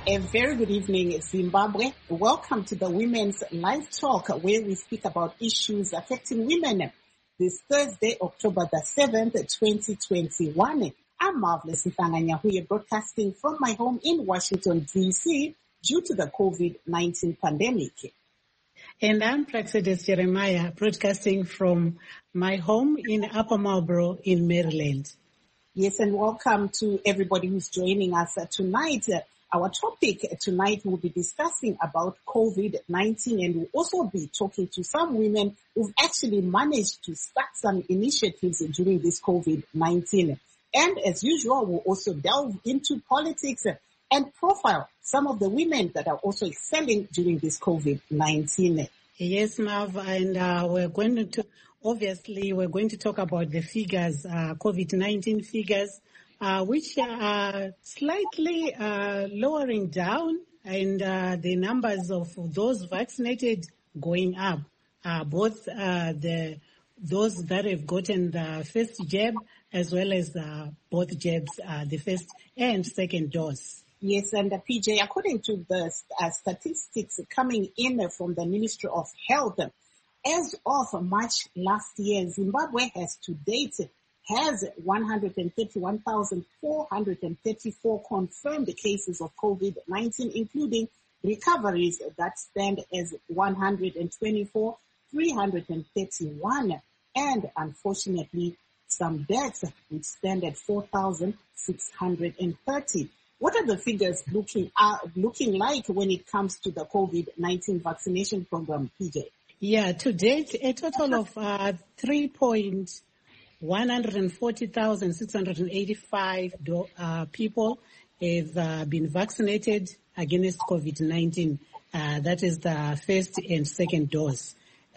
A very good evening, Zimbabwe. Welcome to the Women's Live Talk, where we speak about issues affecting women. This Thursday, October the 7th, 2021. I'm Marvelous Ntanganyahuye, broadcasting from my home in Washington, D.C. due to the COVID-19 pandemic. And I'm Praxedes Jeremiah, broadcasting from my home in Upper Marlboro in Maryland. Yes, and welcome to everybody who's joining us tonight. Our topic tonight will be discussing about COVID-19, and we'll also be talking to some women who've actually managed to start some initiatives during this COVID-19. And as usual, we'll also delve into politics and profile some of the women that are also excelling during this COVID-19. Yes, Marv, and we're going to talk about the figures, COVID-19 figures, which are slightly lowering down, and the numbers of those vaccinated going up. Both those that have gotten the first jab as well as both jabs, the first and second dose. Yes, and PJ, according to the statistics coming in from the Ministry of Health, as of March last year, Zimbabwe has to date 131,434 confirmed cases of COVID-19, including recoveries that stand as 124,331, and unfortunately some deaths which stand at 4,630. What are the figures looking like when it comes to the COVID-19 vaccination program, PJ? Yeah, to date, a total of 140,685 people have been vaccinated against COVID-19. That is the first and second dose.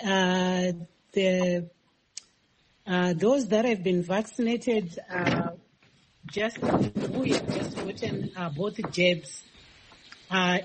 Those that have been vaccinated, we have just gotten both jabs at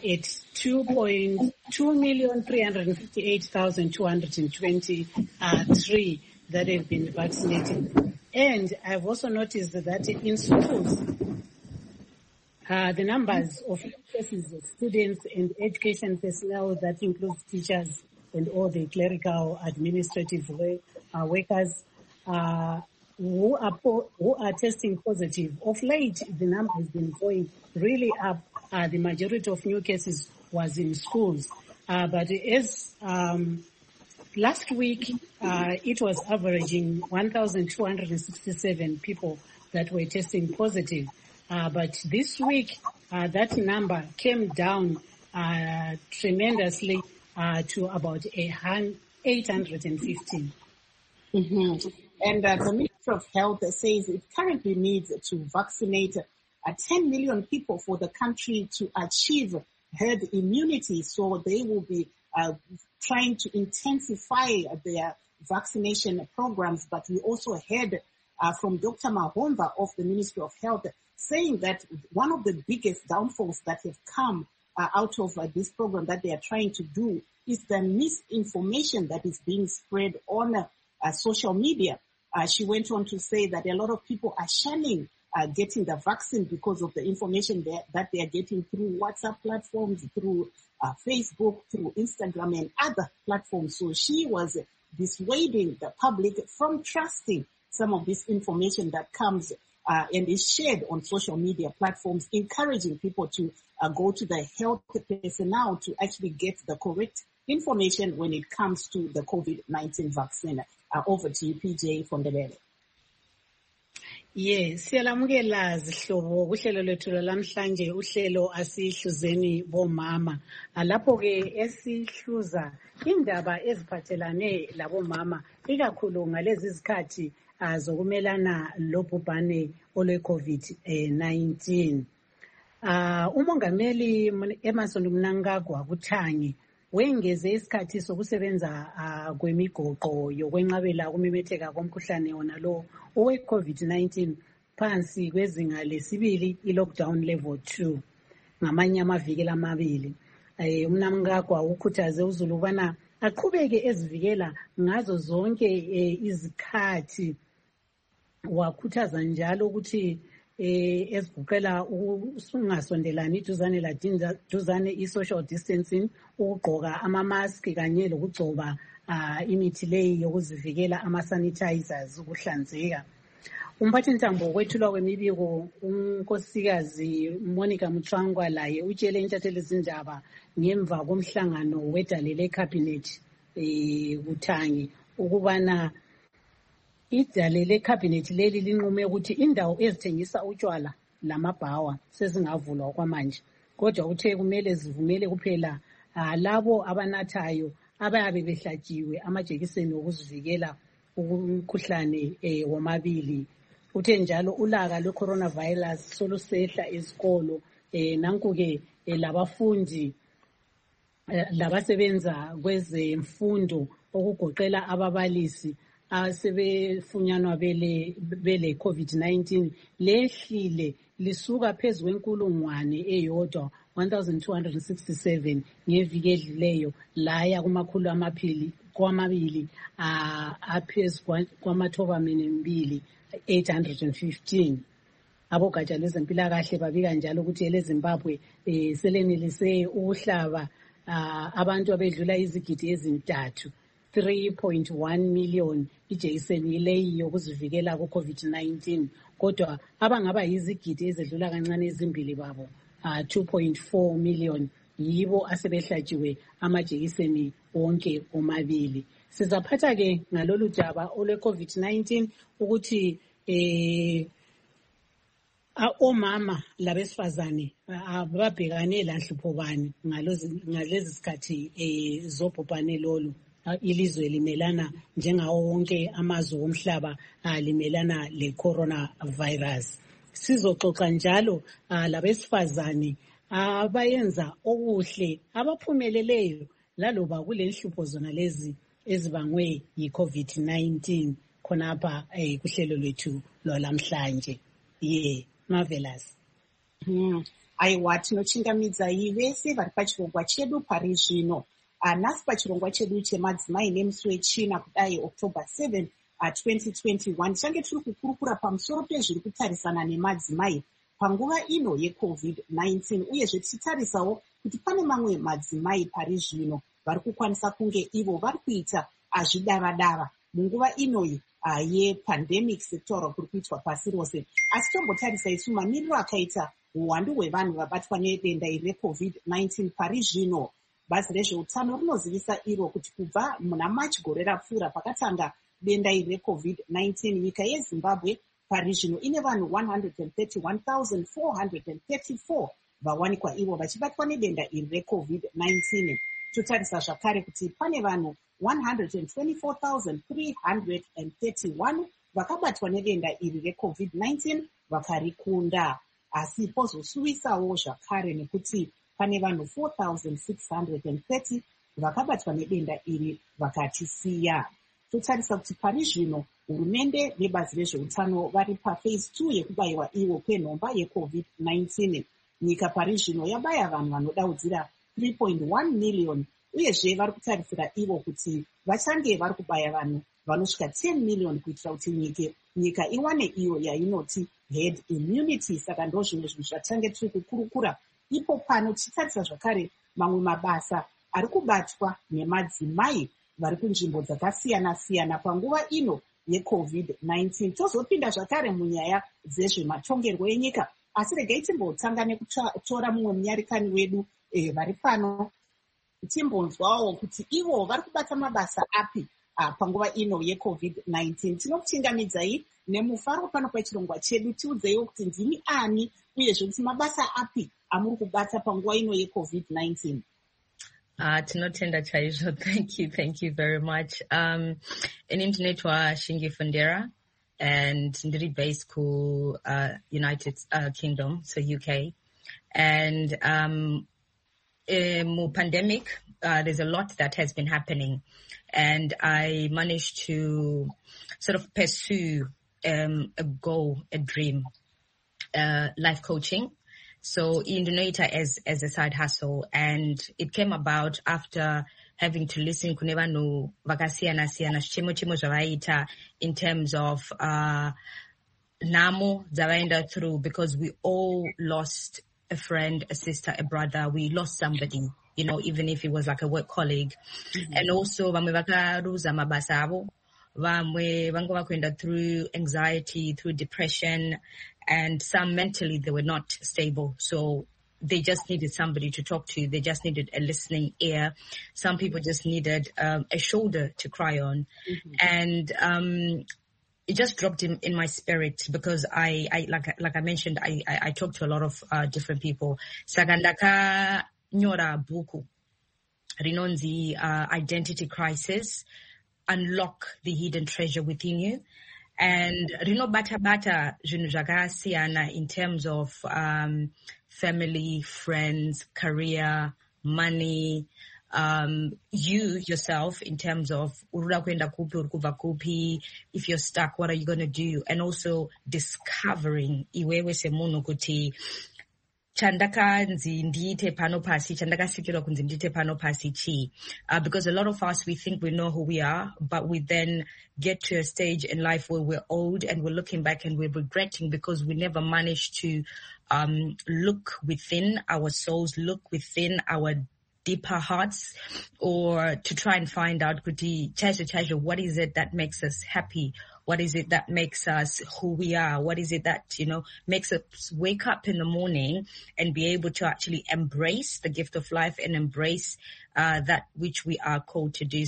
2,358,223 that have been vaccinated. And I've also noticed that in schools, the numbers of cases of students and education personnel, that includes teachers and all the clerical administrative workers, who are testing positive. Of late, the number has been going really up. The majority of new cases was in schools. But as last week, it was averaging 1,267 people that were testing positive. But this week, that number came down tremendously to about 850. Mm-hmm. And the Ministry of Health says it currently needs to vaccinate 10 million people for the country to achieve herd immunity. So they will be trying to intensify their vaccination programs. But we also heard from Dr. Mahomba of the Ministry of Health saying that one of the biggest downfalls that have come out of this program that they are trying to do is the misinformation that is being spread on social media. She went on to say that a lot of people are shunning getting the vaccine because of the information that they are getting through WhatsApp platforms, through Facebook, through Instagram and other platforms. So she was dissuading the public from trusting some of this information that comes and is shared on social media platforms, encouraging people to go to the health personnel to actually get the correct information when it comes to the COVID-19 vaccine. Over to you, PJ from the Lele. Yes, siyalamukela zihlobo kuhlelo lethu lamhlanje uhlelo asihluzeni bomama. Lapho ke esihluza indaba eziphathelane labomama ikakhulu ngalezi izikhathi zokumelana lobhubhane olwe COVID-19. Umongameli Emmerson Mnangagwa Kuthangi wengeze isikhathi sokusebenza kwemigoqo yokwenqabela ukumemetheka komkhuhlane wona lo owe-COVID-19 phansi kwezinga lesibili i-lockdown level 2 ngamanye amavikela amabili. Umnamngagwa ukhuthaze uZulu ubana aqhubeke ezivikela ngazo zonke izikhathi. Wakhuthaza njalo ukuthi ezigoqela usungasondelani iduzane laduzane, i-social distancing, ukugqoka ama-mask kanye lokugcoba imithi leyi yokuzivikela, ama-sanitizers, ukuhlanzeka. Umphathintambo wokwethulwa kwemibiko unkosikazi Monica Mutsvangwa laye utshele intatheli zindaba ngemva komhlangano wedale lekhabhinethi kuThangi ukubana idale lekhabhinethi leli linqume ukuthi indawo ezithengisa utshwala lamabhawa sezingavulwa kwamanje, kodwa uthe kumele zivumele kuphela labo abanathayo abayabe behlatshiwe amajekiseni okuzivikela umkhuhlane womabili. Uthe njalo ulaka lwe-coronavirus solusehla ezikolo, nanku-ke labafundi labasebenza kwezemfundo okugoqela ababalisi asebefunyanwa bele COVID-19 lehlile lisuka phezu kwenkulungwane eyodwa 1,267 ngeviki edlileyo laya kumakhulu amabili aphezu kwamathoba-2 815. Abogatsha lwezempilakahle babika njalo ukuthi eleZimbabwe selenelise ukuhlaba abantu abedlula izigidi ezintathu 3.1 million ijekiseni leyi yokuzivikela ku-COVID-19, kodwa abangaba yizigidi ezedlula kancane ezimbili babo 2.4 million yibo asebehlatshiwe amajekiseni wonke omabili. Sizaphatha-ke ngalolu daba olwe-COVID-19 ukuthi omama labesifazane babhekane lanhlupho bani ngalezi sikhathi zobhubhane lolu. Ilizwe limelana njengawo wonke amazwe omhlaba limelana le-coronavirus. Sizoxoxa njalo labesifazane abayenza okuhle abaphumeleleyo laloba kule nhlupho zona lezi ezibangwe yi-COVID-19 khonapha kuhlelo lwethu lwalamhlanje. Marvelous. Aiwa, tinochingamidza vese vari pachirongwa chedu pari zvino. Nhasi pachirongwa chedu chemadzimai nemusi wechina kudai October 7, 2021 tichange tiri kukurukura pamusoro pezviri kutarisana nemadzimai panguva ino yeCovid-19, uyezve tichitarisawo kuti pane mamwe madzimai pari zvino vari kukwanisa kunge ivo vari kuita zvidavadava munguva inoyi yepandemic sekutaura kuri kuitwa pasi rose. Asi tombotarisa isu mamiriro akaita uwandu hwevanhu vabatwa nedenda iri reCovid-19 pari zvino. Bazi rezveutano rinozivisa iro kuti kubva muna Machi gore rapfuura pakatanga denda iri reCovid-19, nyika yeZimbabwe pari zvino ine vanhu 131,434 vawanikwa ivo vachibatwa nedenda iri reCovid-19. Totarisa zvakare kuti pane vanhu 124,331 vakabatwa nedenda iri reCovid-19 vakarikunda. Asi pozosuwisawo zvakare nekuti pane vanhu 4,630 vakabatwa nedenda iri vakatisiya. Totarisa kuti pari zvino hurumende nebazi rezveutano vari paphase 2 yekubayiwa ivo kwenhomba yeCovid-19. Nyika pari zvino yabaya vanhu vanodaudzira 3.1 million, uyezve vari kutarisira ivo kuti vachange vari kubaya vanhu vanosvika 10 million kuitira kuti nyika iwane iyo yainoti herd immunity. Saka ndo zvimwe zvinhu zvatichange tiri kukurukura. Ipo pano tichitarisa zvakare mamwe mabasa ari kubatwa nemadzimai vari kunzvimbo dzakasiyana-siyana panguva ino yeCovid-19. Tozopinda zvakare munyaya dzezvematongerwo enyika, asi regai timbotanga nekutora mumwe munyarikani wedu vari pano timbonzwawo kuti ivo vari kubata mabasa api panguva ino yeCovid-19. Tinokuchingamidzai nemufaro pano pachirongwa chedu. Tiudzeiwo kuti ndimi ani uyezve kuti mabasa api amuri kubata panguva ino yeCovid-19. Tinotenda chaizvo. Thank you very much. Inini ndinoitwa Shingi Fundera and ndiri based ku United Kingdom, so UK. And mu pandemic, there's a lot that has been happening, and I managed to sort of pursue a goal, a dream, life coaching. So Indonesia as a side hustle, and it came about after having to listen kune vanhu vakasiyana-siyana chimo zvavaita in terms of namo zabaenda through, because we all lost a friend, a sister, a brother. We lost somebody, even if it was like a work colleague. And also vamwe vakaruza mabasa avo, vamwe vango vakuenda through anxiety, through depression, and some mentally they were not stable. So they just needed somebody to talk to. They just needed a listening ear. Some people just needed a shoulder to cry on. And it just dropped in my spirit, because I like I mentioned, I talk to a lot of different people. Sagandaka nyora buku rinonzi identity crisis, unlock the hidden treasure within you. And rino bata zvinhu zvakasiyana in terms of family, friends, career, money, you yourself in terms of if you're stuck, what are you going to do? And also discovering iwewe semunhu kuti chandakanzi ndiite pano pasi, chandakasikirwa kunzi ndiite pano pasi chi. Because a lot of us, we think we know who we are, but we then get to a stage in life where we're old and we're looking back and we're regretting because we never managed to look within our souls, look within our deeper hearts, or to try and find out, what is it that makes us happy? What is it that makes us who we are? What is it that, makes us wake up in the morning and be able to actually embrace the gift of life and embrace that which we are called to do.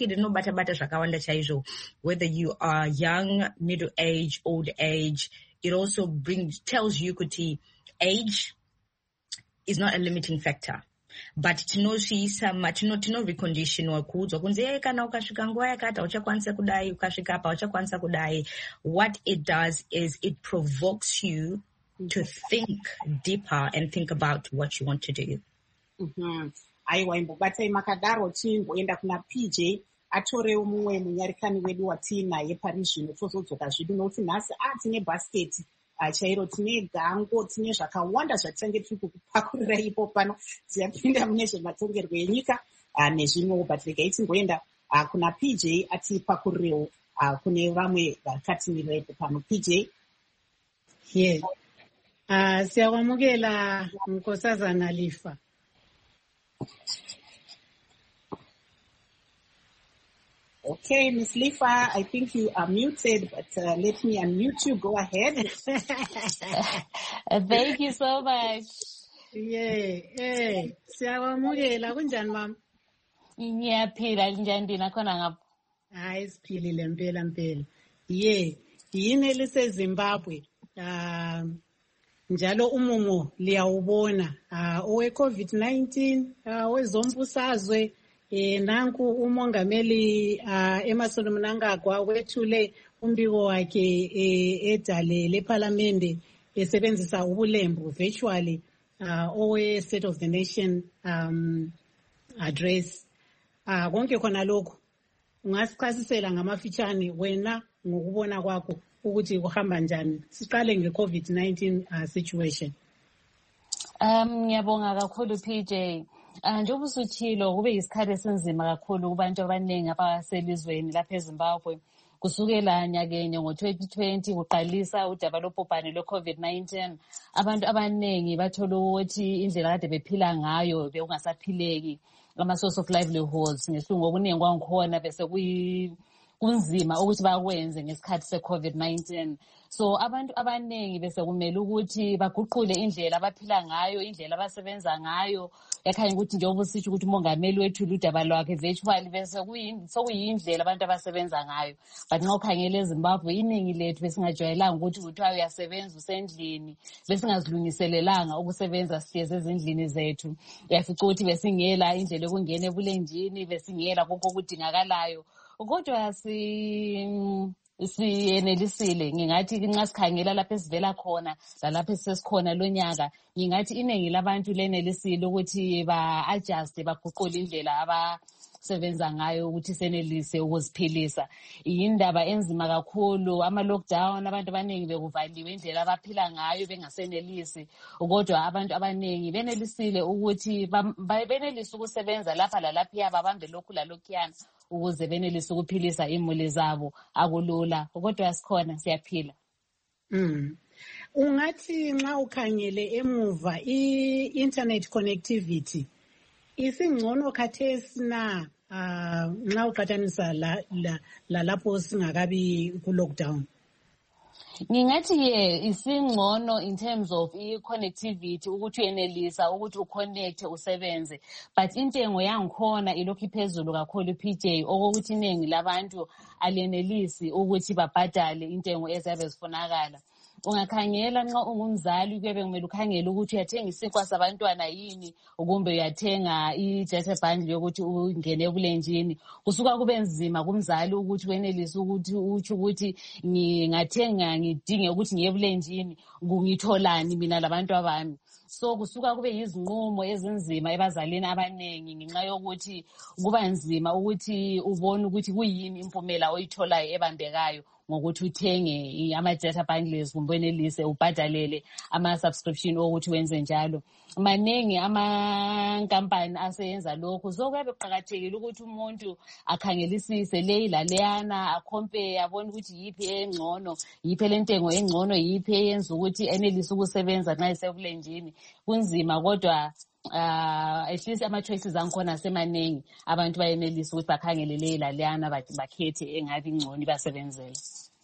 Whether you are young, middle age, old age, it also tells you kuti age is not a limiting factor. But tinosvisa tino recondition wakudzwa kunzi kana ukasvika nguva yakati uchakwanisa kudai, ukasvika apa uchakwanisa kudai. What it does is it provokes you to think deeper and think about what you want to do. Aiwa imbobatai makadaro tingoenda kuna PJ atorewo mumwe munyarikani wedu watinaye parizvino tozodzoka zvidu nokuti nhasi tine basket chairo, tine gango, tine zvakawanda zvatinenge tiri kukupakurira ipo pano. Tiyapinda mune zvematongerwo enyika nezvimwewo, but regai tingoenda kuna PJ atipakurirewo kune vamwe vakatimirira ipo pano. PJ. Yes. Siyawamukela Nkosazana Lifa. Okay, Ms. Lifa, I think you are muted, but let me unmute you. Go ahead. Thank you so much. Yeah. Siyawamukela kunjani mama? Ngiyaphila njani nakhona ngapha? Hayi siphilile mpela. Yeah, yini liseZimbabwe. Njalo umumo liyawubona owe COVID-19 wezombusazwe. Nanku umongameli Emmerson Mnangagwa wethule umbiko wakhe edale leParliament esebenzisa ubulembu virtually owe State of the Nation address. Konke khona lokho ungasichasisela ngamafitshane wena ngokubona kwakho ukuthi kuhamba njani? Siqale ngeCovid-19 situation. Ngiyabonga kakhulu PJ. Njengoba usutshilo kube isikhathi esinzima kakhulu kubantu abaningi abaselizweni lapha eZimbabwe. Kusukela nyakenye ngo-2020 kuqalisa udaba lobhubhane lwe-COVID-19, abantu abaningi bathola ukuthi indlela kade bephila ngayo bekungasaphileki, ama-source of livelihoods ngesilungu okuningi kwangikhona bese kunzima ukuthi bakwenze ngesikhathi se-COVID-19. So abantu abaningi bese kumele ukuthi baguqule indlela abaphila ngayo, indlela abasebenza ngayo. Yakhanya ukuthi njengoba usitsho ukuthi umongameli wethu udaba lwakhe virtually bese sokuyindlela abantu abasebenza ngayo. But nxa ukhangela eZimbabwe iningi lethu besingajwayelanga ukuthi kuthiwa uyasebenza usendlini, besingazilungiselelanga ukusebenza sihlezi ezindlini zethu. Uyafica ukuthi besingela indlela yokungena ebulenjini, besingela konke okudingakalayo. Kodwa siyenelisile. Ngingathi nxa sikhangela lapho esivela khona lalapho esesikhona lonyaka, ngingathi iningi labantu lenelisile ukuthi ba-adjust baguqule indlela abasebenza ngayo ukuthi senelise ukuziphilisa. Yindaba enzima kakhulu, ama-lockdown, abantu abaningi bekuvaliwe indlela abaphila ngayo bengasenelisi. Kodwa abantu abaningi benelisile ukuthi benelise ukusebenza lapha lalaphiya, babambe lokhu lalokhuyana ukuze benelise ukuphilisa imuli zabo. Akulula, kodwa sikhona, siyaphila. Ungathi nxa ukhangele emuva i-internet connectivity isingcono khathesi na nxa uqhathanisa lapho singakabi ku-lockdown? Ngingathi isingcono in terms of i-connectivity ukuthi uyenelisa ukuthi uconnecte usebenze, but intengo yangikhona ilokhu iphezulu kakhulu PJ, okokuthi iningi labantu alenelisi ukuthi babhadale intengo eziyabe zifunakala. Ungakhangela nxa ungumzali kuyabe kumele ukhangele ukuthi uyathenga isinkwa sabantwana yini, kumbe uyathenga i-data bundle yokuthi ungene ebulenjini. Kusuka kube nzima kumzali ukuthi wenelise ukuthi utsho ukuthi ngingathenga ngidinge ukuthi ngiye ebulenjini ngitholani mina labantu abami. So kusuka kube yizinqumo ezinzima ebazalini abanengi ngenxa yokuthi kuba nzima ukuthi ubone ukuthi kuyini impumela oyitholayo ebambekayo ngokuthi uthenge ama-data bundles kumbe wenelise ubhadalele ama-subscription ukuthi wenze njalo. Maningi amankampani aseyenza lokhu. So kuyabe kuqakathekile ukuthi umuntu akhangelisise leyi laleyana, acompare, abone ukuthi yiphi engcono, yiphi lentengo engcono, yiphi eyenza ukuthi enelise ukusebenza nxa esebulenjini. Kunzima kodwa at least ama-choices angikhona semaningi. Abantu bayenelisa ukuthi bakhangele leyi laleyana bakhethe engabi ngcono ibasebenzele.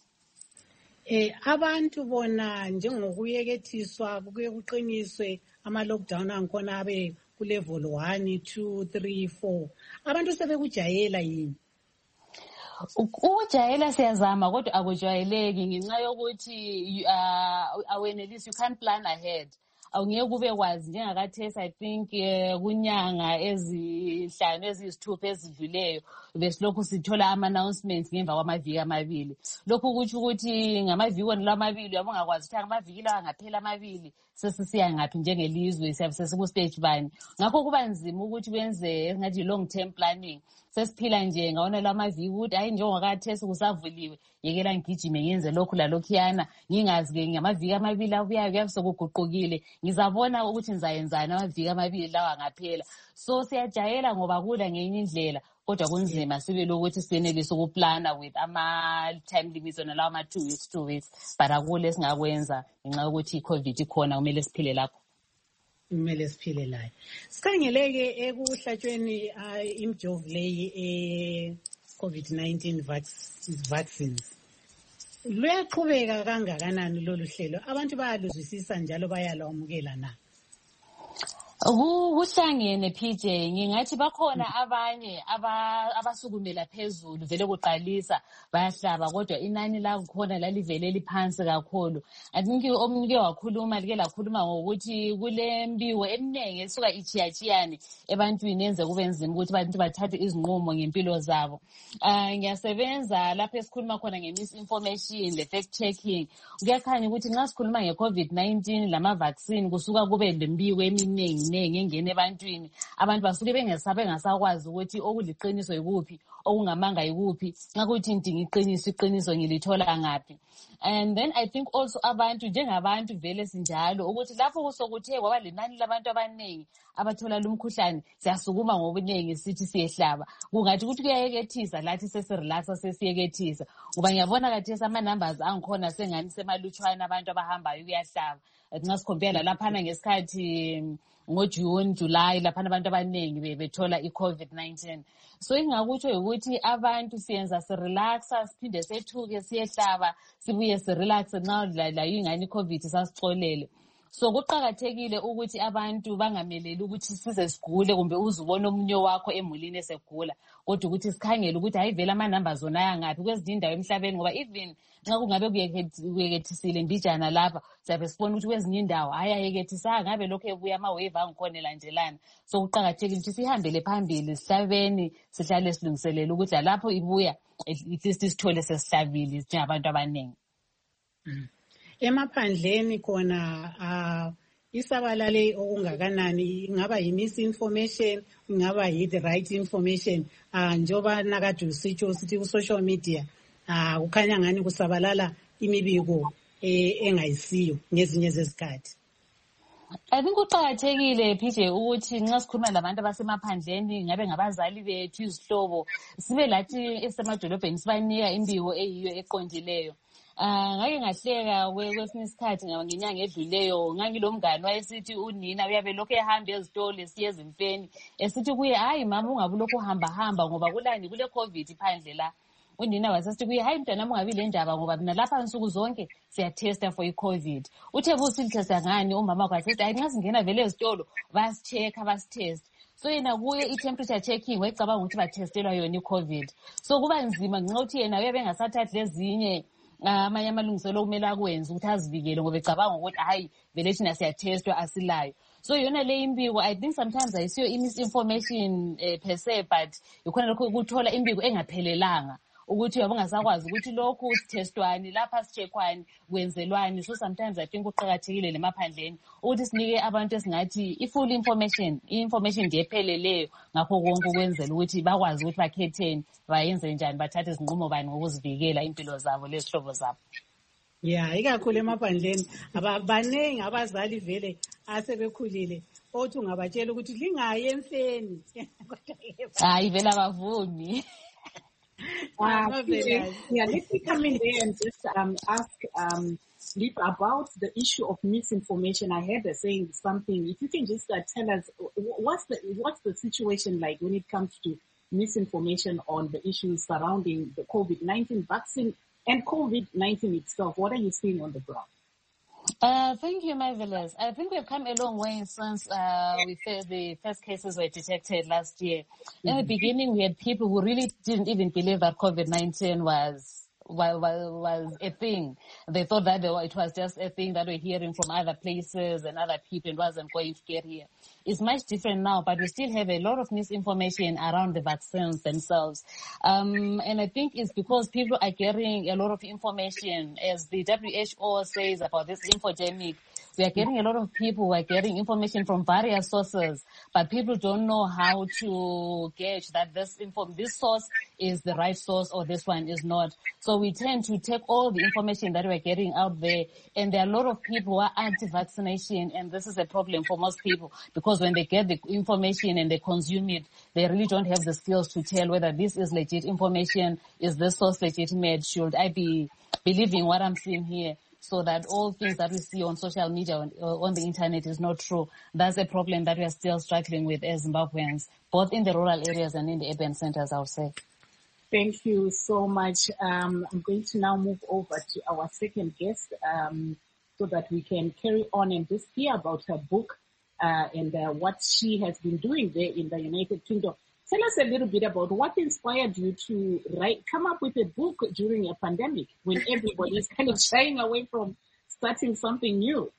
Abantu bona njengokuyekethiswa kuke kuqiniswe ama-lockdown angikhona abe ku-level 1, 2, 3, 4. Abantu sebekujayela yini? Ukujayela siyazama kodwa akujwayeleki ngenxa yokuthi awenelisi, you can't plan ahead. Awungeke kube kwazi njengakathesi I think kunyanga ezinhlanu eziyisithupha ezidluleyo besilokhu sithola ama-announcements ngemva kwamaviki amabili. Lokhu kutsho ukuthi ngamaviki wona amabili uyabo ungakwazi ukuthi ngamaviki lawa ngaphela amabili sesisiya ngaphi njengelizwe siyabe sesiku-stage bani. Ngakho kuba nzima ukuthi wenze engathi long term planning. Sesiphila nje ngawona lamaviki ukuthi hayi njengakathesi kusavuliwe yekela ngigijime ngenze lokhu lalokhuyana ngingazi-ke ngamaviki amabili abuyayo kuyabe sekuguqukile ngizabona ukuthi nizayenzani amaviki amabili lawa ngaphela. So siyajayela ngoba kula ngenye indlela kodwa kunzima sibe lokuthi siyenelise ukuplana with ama-time limits ona lawa ama-2 weeks but akule esingakwenza ngenxa yokuthi i-COVID ikhona kumele siphile lapho. Kumele siphile layo. Sikhangeleke ekuhlatshweni imjovo leyi COVID-19 vaccines. Luyaqhubeka kangakanani lolu hlelo? Abantu bayaluzwisisa njalo bayalwamukela na? Kuhlangene PJ, ngingathi bakhona abanye abasukumela phezulu vele kuqalisa bayahlaba kodwa inani la kukhona lalivele liphansi kakhulu. I think omunye wakhuluma lakhuluma ngokuthi kule mbiwo eminingi esuka ichiyachiyane ebantwini yenze kube nzima ukuthi abantu bathathe izinqumo ngempilo zabo. Ngiyasebenza lapho esikhuluma khona nge-misinformation, le-fact checking. Kuyakhanya ukuthi nxa sikhuluma nge-COVID-19 lama-vaccine kusuka kube lembiwo eminingi engene ebantwini. Abantu basuke bengasakwazi ukuthi okuliqiniso yikuphi, okungamanga yikuphi. Ngakuthi ngidinga iqiniso ngilithola ngaphi. And then I think also abantu njengabantu vele sinjalo ukuthi lapho kusokuthe kwaba lenani labantu abaningi abathola lumkhuhlane siyasukuma ngobuningi sithi siyehlaba. Kungathi ukuthi kuyayekethisa lathi sesirelaxa sesiyekethisa. Ngoba ngiyabona kathesi ama-numbers angikhona sengani semalutshwana abantu abahambayo kuyahlaba. Nxa sikhompela laphana ngesikhathi ngoJune, July laphana abantu abaningi bethola i-COVID-19. So ingakutsho ukuthi abantu siyenza sirelaxa siphinde sethuke siyehlaba sibuye sirelaxe nxa la ingane i-COVID sasixolele. So kuqakathekile ukuthi abantu bangameleli ukuthi size sigule kumbe uzubona omunye wakho emulini esegula kodwa ukuthi sikhangele ukuthi hayi vele ama-numbers wona ayangaphi kwezinye indawo emhlabeni ngoba even nxa kungabe kuyekethisile mbijana lapha siyabe sibona ukuthi kwezinye indawo hayi ayekethisanga ngabe lokhu ebuya ama-wave angikhona elandelana. So kuqakathekile ukuthi sihambele phambili sihlabeni sihlale silungiselele ukuthi lalapho ibuya at least sithole sesihlabile njengabantu abaningi. Emaphandleni khona isabalale okungakanani ingaba yi-misinformation ingaba yi-the right information njoba nakade usitsho sithi ku-social media kukhanya ngani kusabalala imibiko engayisiyo ngezinye zezikhathi. I think kuqakathekile PJ ukuthi nxa sikhuluma labantu abasemaphandleni ngabe ngabazali bethu izihlobo sibe lathi esemadolobheni sibanika imbiwo eyiyo eqondileyo. ngake ngahleka kwesinye isikhathi ngenyanga edluleyo ngangilomngane wayesithi unina uyabe lokhu ehamba ezitolo esiye ezimfeni esithi kuye hayi mama ungabe lokhu hamba ngoba kulani kule COVID phandle la. Unina wasesithi kuye hayi mntanami ungabi le ndaba ngoba mina lapha nsuku zonke siyatesta for i-COVID. Uthe busithesta ngani umama kwasithi hayi nxa singena vele ezitolo basichecka basitest. So yena kuye i-temperature checking wayecabanga ukuthi bathestelwa yona i-COVID. So kuba nzima ngenxa ukuthi yena uyabe engasathathi lezinye amanye amalungiselo okumele akwenze ukuthi azivikele ngoba ecabanga ukuthi hayi vele thina siyatestwa asilayo. So yona le imbiko I think sometimes ayisiyo misinformation per se, but ikhona lokho ukuthola imbiko engaphelelanga ukuthi uyabongasakwazi ukuthi lokhu sithestwani lapha sichekwani kwenzelwani. So sometimes I think uqhakathekile lemaphandleni ukuthi sinike abantu esingathi i-full information nje epheleleyo ngakho konke ukwenzela ukuthi bakwazi ukuthi bakhetheni bayenze njani bathathe izinqumo bani ngokuzivikela impilo zabo lezihlobo zabo. Yeah, ikakhulu emaphandleni abaningi abazali vele asebekhulile othi ungabatshela ukuthi lingayi emfeni. Hayi vele abavumi. Yeah, let me come in there and just ask Liep about the issue of misinformation. I heard her saying something. If you can just tell us what's the situation like when it comes to misinformation on the issues surrounding the COVID-19 vaccine and COVID-19 itself. What are you seeing on the ground? Thank you, Marvelous. I think we've come a long way since the first cases were detected last year. In the beginning, we had people who really didn't even believe that COVID-19 was a thing. They thought that it was just a thing that we're hearing from other places and other people and wasn't going to get here. It's much different now, but we still have a lot of misinformation around the vaccines themselves. And I think it's because people are getting a lot of information. As the WHO says about this infodemic, we are getting a lot of people who are getting information from various sources, but people don't know how to gauge that this source is the right source or this one is not. So we tend to take all the information that we're getting out there, and there are a lot of people who are anti-vaccination, and this is a problem for most people because when they get the information and they consume it, they really don't have the skills to tell whether this is legit information, is this source legitimate, should I be believing what I'm seeing here? So that all things that we see on social media, on the internet is not true. That's a problem that we are still struggling with as Zimbabweans, both in the rural areas and in the urban centers, I would say. Thank you so much. I'm going to now move over to our second guest so that we can carry on and just hear about her book and what she has been doing there in the United Kingdom. Tell us a little bit about what inspired you to come up with a book during a pandemic when everybody is kind of shying away from starting something new.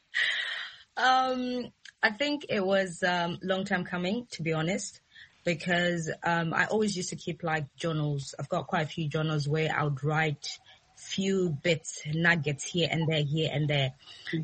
I think it was long time coming, to be honest, because I always used to keep like journals. I've got quite a few journals where I would write few bits, nuggets here and there.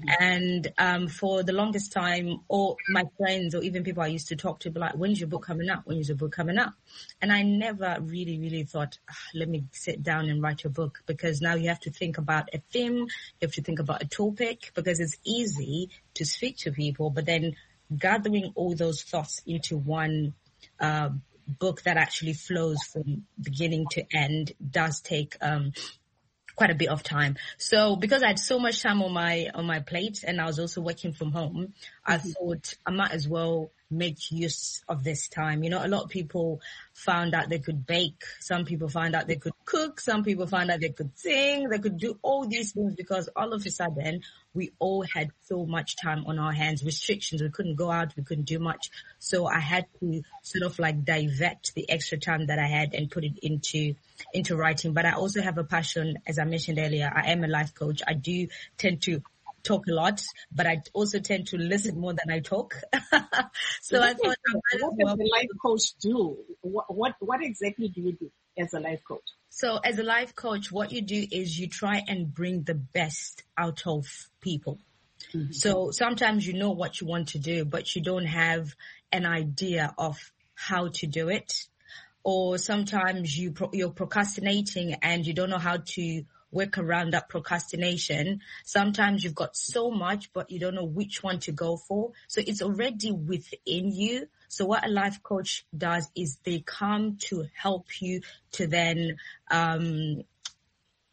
And for the longest time, all my friends or even people I used to talk to be like, when's your book coming up? When is your book coming up? And I never really thought, let me sit down and write a book, because now you have to think about a theme, you have to think about a topic, because it's easy to speak to people, but then gathering all those thoughts into one book that actually flows from beginning to end does take quite a bit of time. So because I had so much time on my plate and I was also working from home, I thought I might as well make use of this time. You know, a lot of people found out they could bake. Some people found out they could cook. Some people found out they could sing. They could do all these things because all of a sudden we all had so much time on our hands, restrictions. We couldn't go out. We couldn't do much. So I had to sort of like divert the extra time that I had and put it into writing. But I also have a passion, as I mentioned earlier. I am a life coach. I do tend to talk a lot, but I also tend to listen more than I talk. So I thought, what does a life coach do? What exactly do you do as a life coach? So as a life coach, what you do is you try and bring the best out of people. Mm-hmm. So sometimes you know what you want to do, but you don't have an idea of how to do it. Or sometimes you're procrastinating and you don't know how to work around that procrastination. Sometimes you've got so much, but you don't know which one to go for. So it's already within you. So what a life coach does is they come to help you to then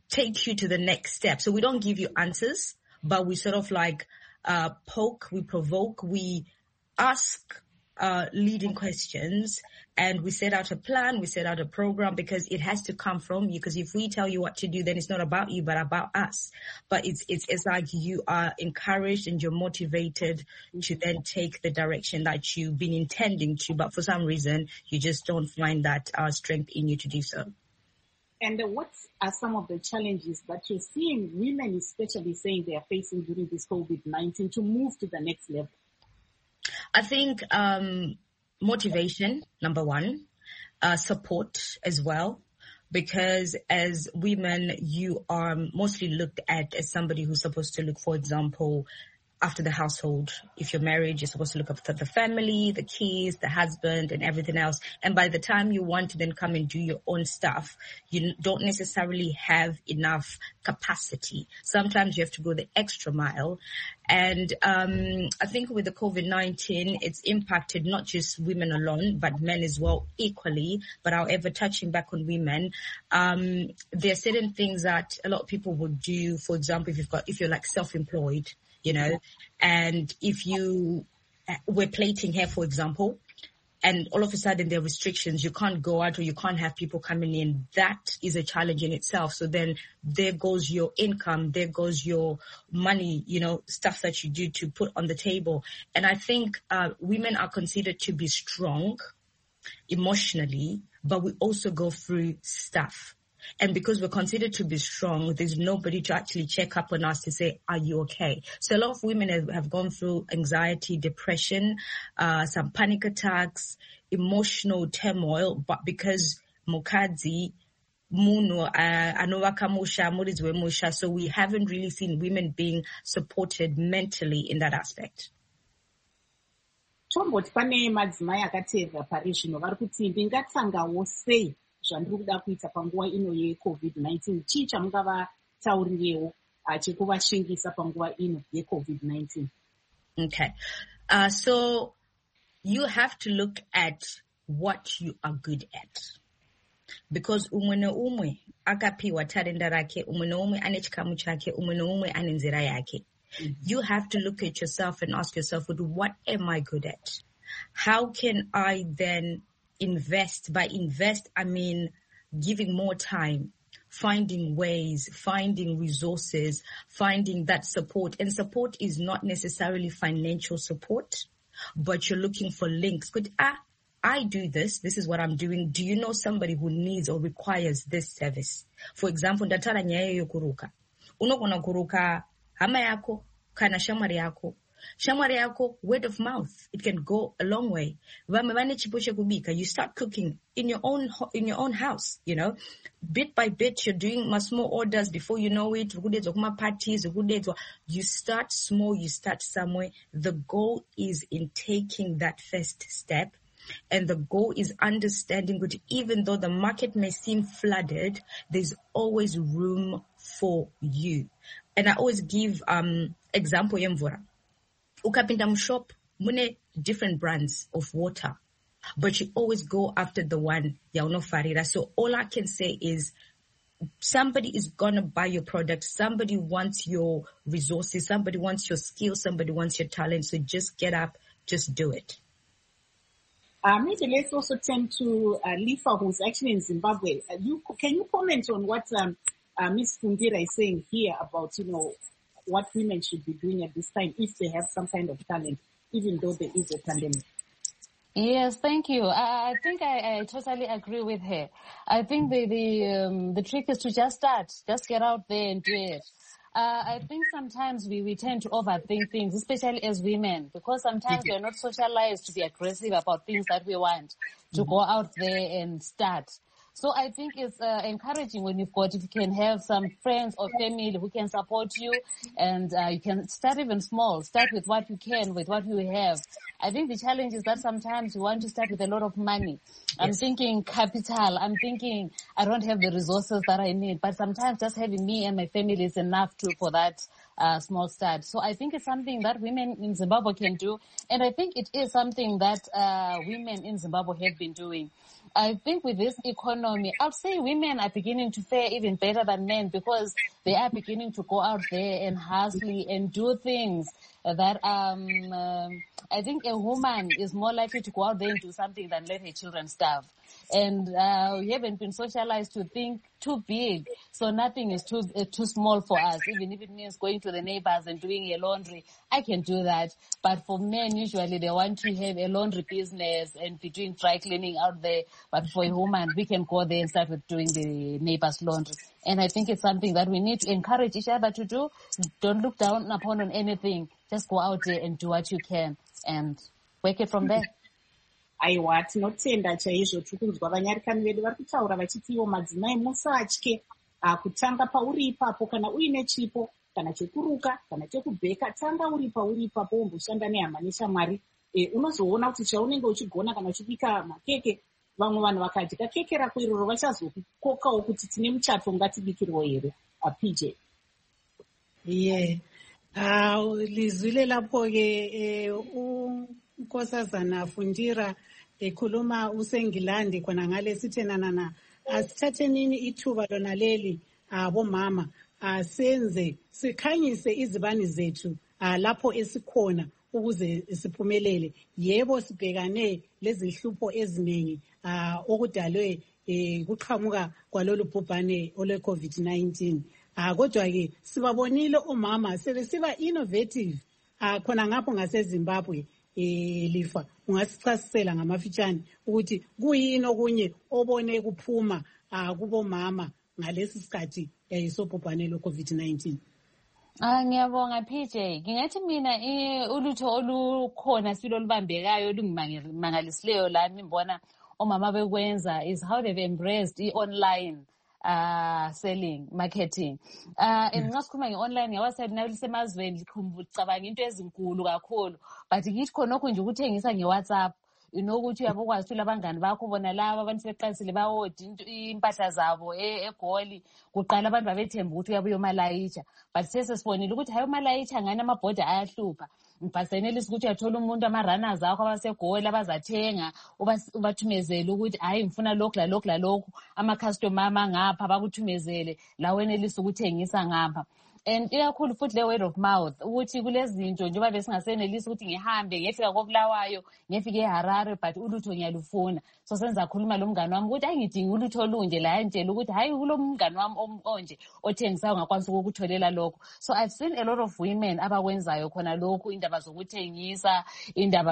take you to the next step. So we don't give you answers, but we sort of like poke, we provoke, we ask leading questions, and we set out a plan, we set out a program, because it has to come from you. Because if we tell you what to do, then it's not about you, but about us. But it's like you are encouraged and you're motivated to then take the direction that you've been intending to, but for some reason you just don't find that strength in you to do so. And what are some of the challenges that you're seeing women especially saying they are facing during this COVID-19 to move to the next level? I think motivation, number one, support as well, because as women, you are mostly looked at as somebody who's supposed to look, for example, after the household. If you're married, you're supposed to look after the family, the kids, the husband, and everything else. And by the time you want to then come and do your own stuff, you don't necessarily have enough capacity. Sometimes you have to go the extra mile. And I think with the COVID-19, it's impacted not just women alone, but men as well equally. But however, touching back on women, there are certain things that a lot of people would do. For example, if you're like self-employed, you know, and if you were plaiting hair, for example, and all of a sudden there are restrictions, you can't go out or you can't have people coming in, that is a challenge in itself. So then there goes your income, there goes your money, you know, stuff that you do to put on the table. And I think women are considered to be strong emotionally, but we also go through stuff. And because we're considered to be strong, there's nobody to actually check up on us to say, are you okay? So a lot of women have gone through anxiety, depression, some panic attacks, emotional turmoil, but because mukadzi, muno, anowakamusha, murizwemusha, so we haven't really seen women being supported mentally in that aspect. Tomboti pane madzimai akatevera pari zvino vari kuti ndingatsangawo sei zvandiri kuda kuita panguva ino yeCovid-19. Chii chamungavataurirewo chekuvashingisa panguva ino yeCovid-19? Okay. So you have to look at what you are good at. Because umwe neumwe akapiwa talenta rake, umwe neumwe ane chikamu chake, umwe neumwe ane nzira yake. You have to look at yourself and ask yourself, what am I good at? How can I then invest? By invest, I mean giving more time, finding ways, finding resources, finding that support. And support is not necessarily financial support, but you're looking for links. I do this. This is what I'm doing. Do you know somebody who needs or requires this service? For example, ndatala nyayo yokuruka. Unogona kuruka hama yako, kana shamari yako. Shamari yako, word of mouth. It can go a long way. You start cooking in your own house, you know. Bit by bit, you're doing small orders. Before you know it, parties, you start small, you start somewhere. The goal is in taking that first step. And the goal is understanding that even though the market may seem flooded, there's always room for you. And I always give example yemvura. Ukapinda shop, mune different brands of water, but you always go after the one yauno farira. So all I can say is somebody is gonna buy your product. Somebody wants your resources. Somebody wants your skills. Somebody wants your talent. So just get up, just do it. Maybe let's also turn to Lifa, who's actually in Zimbabwe. Can you comment on what Ms. Fundira is saying here about, you know, what women should be doing at this time if they have some kind of talent, even though there is a pandemic? Yes, thank you. I think I totally agree with her. I think the trick is to just start, just get out there and do it. I think sometimes we tend to overthink things, especially as women, because sometimes we're not socialized to be aggressive about things that we want, to go out there and start. So I think it's encouraging if you can have some friends or family who can support you, and you can start even small. Start with what you can, with what you have. I think the challenge is that sometimes you want to start with a lot of money. I'm thinking capital. I'm thinking I don't have the resources that I need. But sometimes just having me and my family is enough for that small start. So I think it's something that women in Zimbabwe can do. And I think it is something that women in Zimbabwe have been doing. I think with this economy, I'd say women are beginning to fare even better than men because they are beginning to go out there and hustle and do things that I think a woman is more likely to go out there and do something than let her children starve. And we haven't been socialized to think too big, so nothing is too small for us. Even if it means going to the neighbors and doing a laundry, I can do that. But for men, usually they want to have a laundry business and be doing dry cleaning out there. But for a woman, we can go there and start with doing the neighbors' laundry. And I think it's something that we need to encourage each other to do. Don't look down upon on anything. Just go out there and do what you can and work it from there. Aiwa, tinotenda chaizvo tikunzwa vanyarikani vedu vari kutaura vachiti ivo madzimai musatye kutanga pauri ipapo kana uine chipo kana chekuruka kana chekubheka tanga uri pauri ipapo umboshanda nehama neshamwari. Unozoona kuti chaunenge uchigona kana uchibika makeke vamwe vanhu vakadya keke rako iroro vachazokukokawo kuti tine muchato ngatibikirwo here. PJ lizwile lapho-ke unkosazana Fundira ekhuluma useNgilandi khona ngale sithenana asithathenini ithuba lona leli bomama senze sikhanyise izibani zethu lapho esikhona ukuze siphumelele. Yebo sibhekane lezihlupho eziningi okudalwe kuqhamuka kwalolu bhubhane ole COVID-19. Kodwa-ke sibabonile omama sebesiba innovative khona ngapho ngaseZimbabwe. Lifa ungasichasisela ngamafitshane ukuthi kuyini okunye obone kuphuma kubomama ngalesi sikhathi sobhubhane lo-COVID-19? Ngiyabonga PJ. Ngingathi mina ulutho olukhona silo olubambekayo olungimangalisileyo la ngibona omama bekwenza is how they've embraced i-online selling, marketing. And nxa sikhuluma nge-online ngewebsite nalisemazweni licabanga into ezinkulu kakhulu, but kithi khonokho nje ukuthengisa nge-WhatsApp. Ukuthi uyabokwazi ukuthi labangani bakho bona laba abantu sebeqalisile bawodi impahla zabo eGoli. Kuqala abantu babethemba ukuthi uyabuya umalayitsha, but sesibonile ukuthi hayi umalayitsha ngani amabhoda ayahlupha. Mfasenelisa ukuthi uyathola umuntu ama-runners akho abaseGoli abazathenga ubathumezele ukuthi hayi ngifuna lokhu lalokhu lalokhu, ama-customer amangapha bakuthumezele la wenelisa ukuthengisa ngapha. And ikakhulu futhi le word of mouth ukuthi kulezinto njengoba besingasenelisa ukuthi ngihambe ngiyefika koBulawayo ngiyefika eHarare but ulutho ngiyalufuna, so senza khuluma lo mngani wami ukuthi ayingidingi ulutho olunje la yantshela ukuthi hayi kulo mngani wami onje othengisayo ngakwanisa ukutholela lokho. So I've seen a lot of women abakwenzayo khona lokhu, indaba zokuthengisa, indaba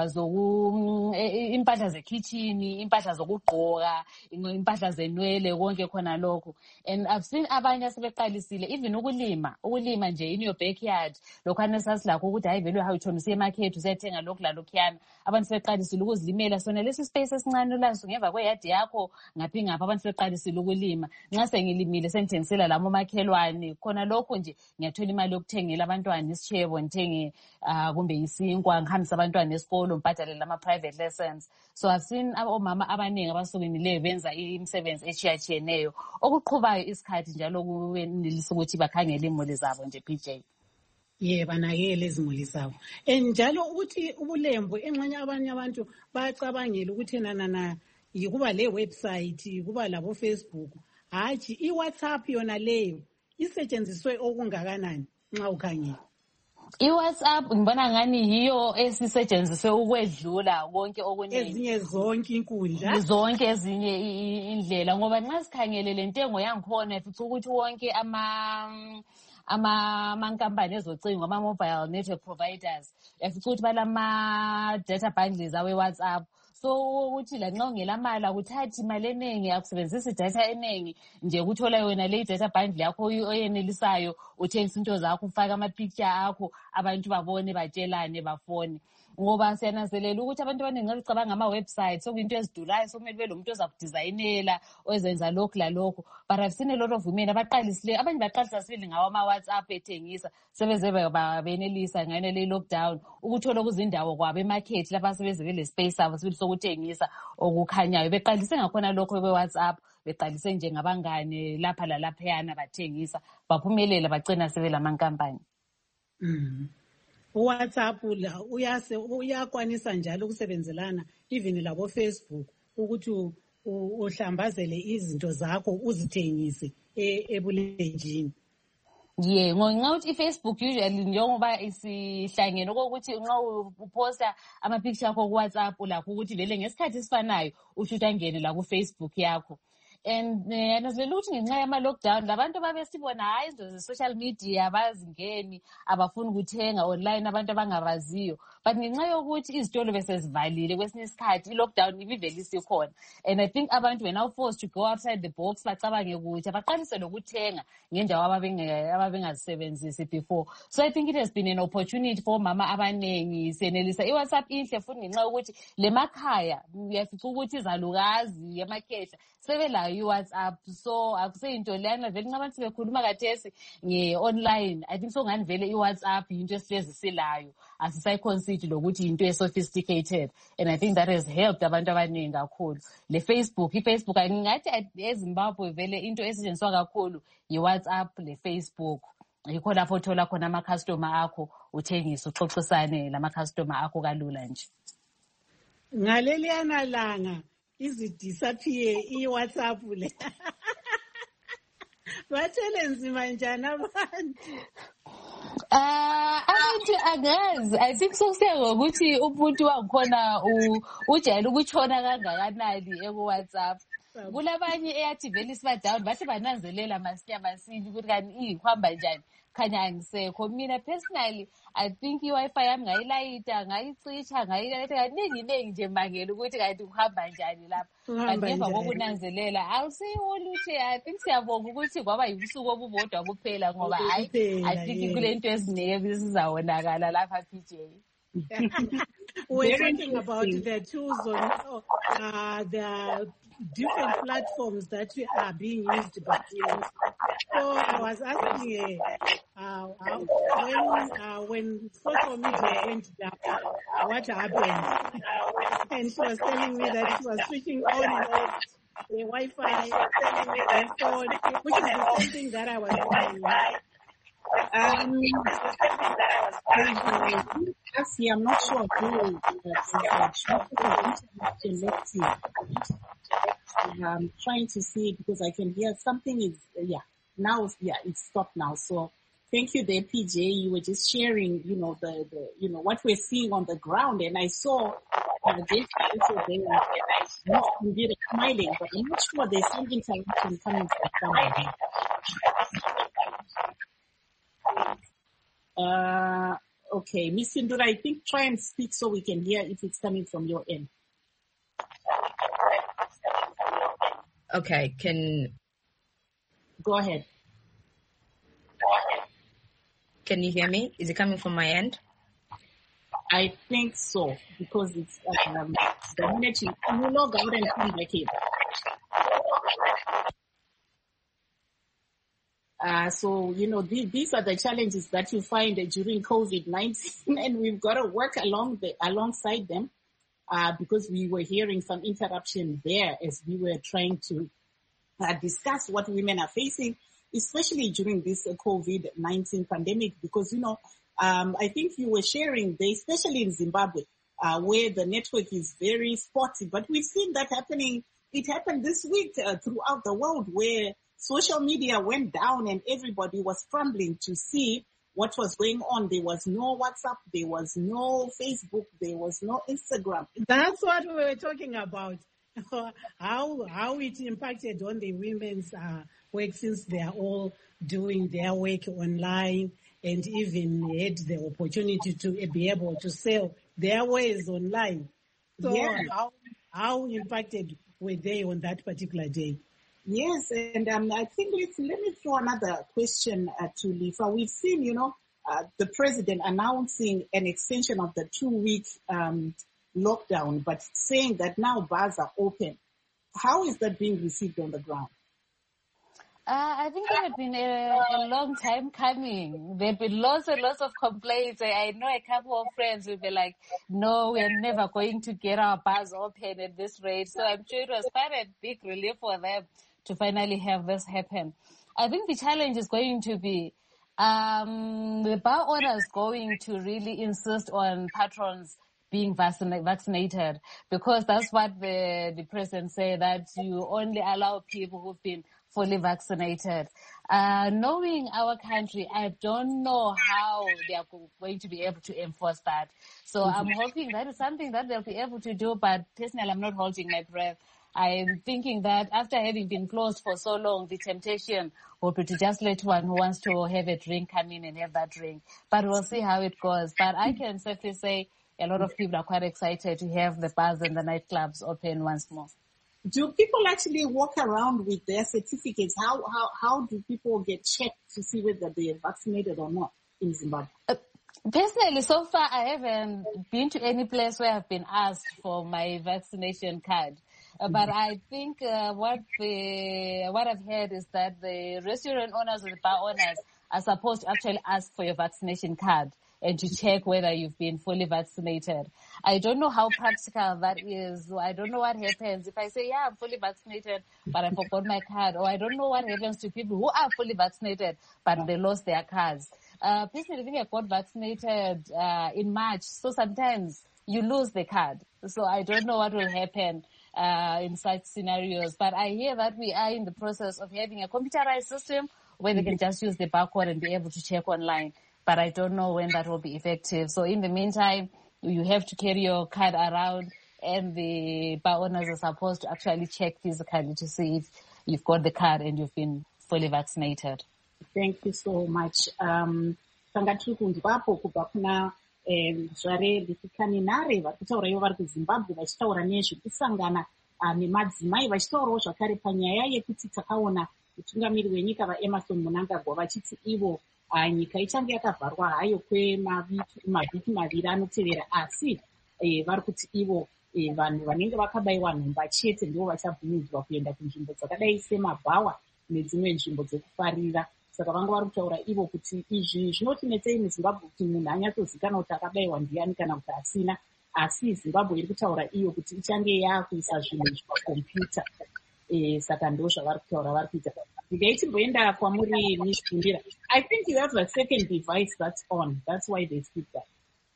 impahla zekitchen, impahla zokugqoka, impahla zenwele, konke khona lokho. And I've seen abanye asebeqalisile even ukulima nje in your backyard. Lokhana sasilakho ukuthi hayi vele hawuthona usiye emarket usiyathenga lokhu lalokhuyana. Abantu sebeqalisile ukuzilimela sona lesi space esincane laso ngemva kweyadi yakho ngaphi ngapha. Abantu sebeqalisile ukulima. Nxa sengilimile sengithengisela lamo makhelwane khona lokho nje ngiyathola imali yokuthengela abantwana isishebo, ngithenge kumbe isinkwa, ngihambisa abantwana esikolo, ngibhadalele ama private lessons. So I've seen omama abaningi abasukunileyo benza imisebenzi echiyachiyeneyo okuqhubayo isikhathi njalo kuwenelisa ukuthi bakhangele imuli zabo nje PJ. Banakele izimuli zabo. Njalo ukuthi ubulembu engxenye abanye abantu bayacabangela ukuthi kuba le website, kuba labo Facebook. Hayi iWhatsApp yona leyo isetshenziswe okungakanani nxa ukhangela? iWhatsApp ngibona ngani yiyo esisetshenziswe ukwedlula konke okuningi. Ezinye zonke inkundla. Zonke ezinye indlela ngoba nxa sikhangele lentengo yangikhona futhi ukuthi wonke amankampani ezocingo, ama-mobile network providers yafica ukuthi balama-data bundles awe-WhatsApp. So ukuthi la nxa ungelamali akuthathi imali eningi, akusebenzisi idatha eningi nje ukuthola yona le data bundle yakho oyenelisayo, uthengisa into zakho, ufake ama-picture akho, abantu babone, batshelane, bafone. Ngoba siyananzelela ukuthi abantu abaningi nxa becabanga ama-websites okuyinto ezidurayo, sokumele ube lo muntu ozakudizayinela, ozenza lokhu lalokhu. But I've seen a lot of women abaqalisileyo, abanye baqalisa sibili ngawo ama-WhatsApp ethengisa, sebeze benelisa ngane le lockdown ukuthola kuzindawo kwabo emarket lapha sebeze bele space sabo sibili sokuthengisa okukhanyayo. Beqalise ngakhona lokho kwe-WhatsApp, beqalise nje ngabangane lapha lalaphayana bathengisa, baphumelela bagcina sebelamankampani. WhatsApp uyakwanisa njalo ukusebenzelana even labo Facebook ukuthi uhlambazele izinto zakho uzithengise ebulenjini. Yeah, ngenxa ukuthi iFacebook usually njengoba isihlangene okokuthi nxa uposta ama-picture akho ku-WhatsApp ulakho ukuthi vele ngesikhathi esifanayo usho angene la ku-Facebook yakho. And nanzelela ukuthi ngenxa yama-lockdown labantu babesibona hayi izinto ze-social media abazingeni abafuni ukuthenga online abantu abangabaziyo, but ngenxa yokuthi izitolo besezivalile kwesinye isikhathi i-lockdown ibivele isikhona, and I think abantu were now forced to go outside the box bacabange ukuthi baqalise lokuthenga ngendawo ababengazisebenzisi before. So I think it has been an opportunity for mama abanengi senelisa i-WhatsApp inhle futhi ngenxa yokuthi lemakhaya uyafica ukuthi izalukazi emakhehla sebelayo i-WhatsApp, so akuseyinto leyana vele nxa abantu bekhuluma kathesi nge-online. I think so ngani vele i-WhatsApp yinto esihlezi silayo, asisayiconsider lokuthi yinto e-sophisticated, and I think that has helped abantu abaningi kakhulu. I-Facebook ngingathi eZimbabwe vele into esetshenziswa kakhulu yi-WhatsApp le-Facebook. Yikho lapho uthola khona ama-customer akho uthengise uxoxisane lama-customer akho kalula nje. Ngaleliyana langa izidisappear i-WhatsApp le. Bathele nzima njani abantu? Abantu angazi, I think sokusiya ngokuthi umuntu wangikhona ujayele ukutshona kangakanani eku-WhatsApp. Kulabanye eyathi vele isiba down bathi bananzelela masinya ukuthi kanti ihamba njani khanya angisekho. Mina personally I think i-Wi-Fi yami ngayilayita ngayicitsha kaningi nje mangela ukuthi kanti kuhamba njani lapha. Kanti ngemva kokunanzelela awusiyiwona ukuthi I think siyabonga ukuthi kwaba yibusuku obubodwa kuphela ngoba hayi I think kulento eziningi ezizawonakala lapha PJ. We're talking about the tools on the different platforms that are being used by teens. So I was asking when social media went down, what happened? And she was telling me that she was switching on and off the Wi-Fi and phone, which is the same thing that I was doing. Actually, I'm not sure who I'm trying to see because I can hear something is, it's stopped now. So thank you there, PJ. You were just sharing, what we're seeing on the ground. And I saw this also there, and I saw Indira smiling, but I'm not sure there's some interaction coming from somebody. Okay, Miss Indira, I think try and speak so we can hear if it's coming from your end. Okay, go ahead. Can you hear me? Is it coming from my end? I think so, because it's the minute you log out and come back in. So, these are the challenges that you find during COVID-19, and we've got to work alongside them, because we were hearing some interruption there as we were trying to discuss what women are facing, especially during this COVID-19 pandemic, because, I think you were sharing there, especially in Zimbabwe, where the network is very spotty, but we've seen that happening. It happened this week throughout the world where social media went down and everybody was scrambling to see what was going on. There was no WhatsApp, there was no Facebook, there was no Instagram. That's what we were talking about. How it impacted on the women's work, since they are all doing their work online and even had the opportunity to be able to sell their wares online. So how impacted were they on that particular day? Yes, and I think let me throw another question to Lifa. We've seen, the president announcing an extension of the 2-week lockdown, but saying that now bars are open. How is that being received on the ground? I think it had been a long time coming. There have been lots and lots of complaints. I know a couple of friends will be like, no, we're never going to get our bars open at this rate. So I'm sure it was quite a big relief for them to finally have this happen. I think the challenge is going to be the bar owners going to really insist on patrons being vaccinated, because that's what the president said, that you only allow people who've been fully vaccinated. Knowing our country, I don't know how they are going to be able to enforce that. So I'm hoping that is something that they'll be able to do, but personally, I'm not holding my breath. I'm thinking that after having been closed for so long, the temptation would be to just let one who wants to have a drink come in and have that drink. But we'll see how it goes. But I can safely say a lot of people are quite excited to have the bars and the nightclubs open once more. Do people actually walk around with their certificates? How do people get checked to see whether they are vaccinated or not in Zimbabwe? Personally, so far I haven't been to any place where I've been asked for my vaccination card. But I think what I've heard is that the restaurant owners or the bar owners are supposed to actually ask for your vaccination card and to check whether you've been fully vaccinated. I don't know how practical that is. I don't know what happens if I say, yeah, I'm fully vaccinated, but I forgot my card. Or I don't know what happens to people who are fully vaccinated, but they lost their cards. Personally, I think I got vaccinated in March, so sometimes you lose the card. So I don't know what will happen in such scenarios. But I hear that we are in the process of having a computerized system where they can just use the barcode and be able to check online. But I don't know when that will be effective. So in the meantime, you have to carry your card around, and the bar owners are supposed to actually check physically to see if you've got the card and you've been fully vaccinated. Thank you so much. Tanga tiri kunzwapo kubva kuna zvare Litikanenare vari kutaura ivo vari kuZimbabwe vachitaura nezvekusangana nemadzimai vachitaurawo zvakare panyaya yekuti takaona mutungamiri wenyika vaEmmerson Mnangagwa vachiti ivo nyika ichange yakavharwa hayo kwemavhiki maviri anotevera, asi vari kuti ivo vanhu vanenge vakabayiwa nhumba chete ndivo vachabvumidzwa kuenda kunzvimbo dzakadai semabhawa nedzimwe nzvimbo dzekufarira. Saka vanga vari kutaura ivo kuti izvi zvinotinetsei muZimbabwe kuti munhu anyatsozikanwa kuti akabayiwa ndiani kana kuti asina, asi Zimbabwe iri kutaura iyo kuti ichange yakuisa zvinhu zvakombiyuta. Saka ndo zvavari kutaura vari kuita. Ndingaitimboenda kwamuri Nishikumbira. I think you have a second device that's on. That's why they speak that.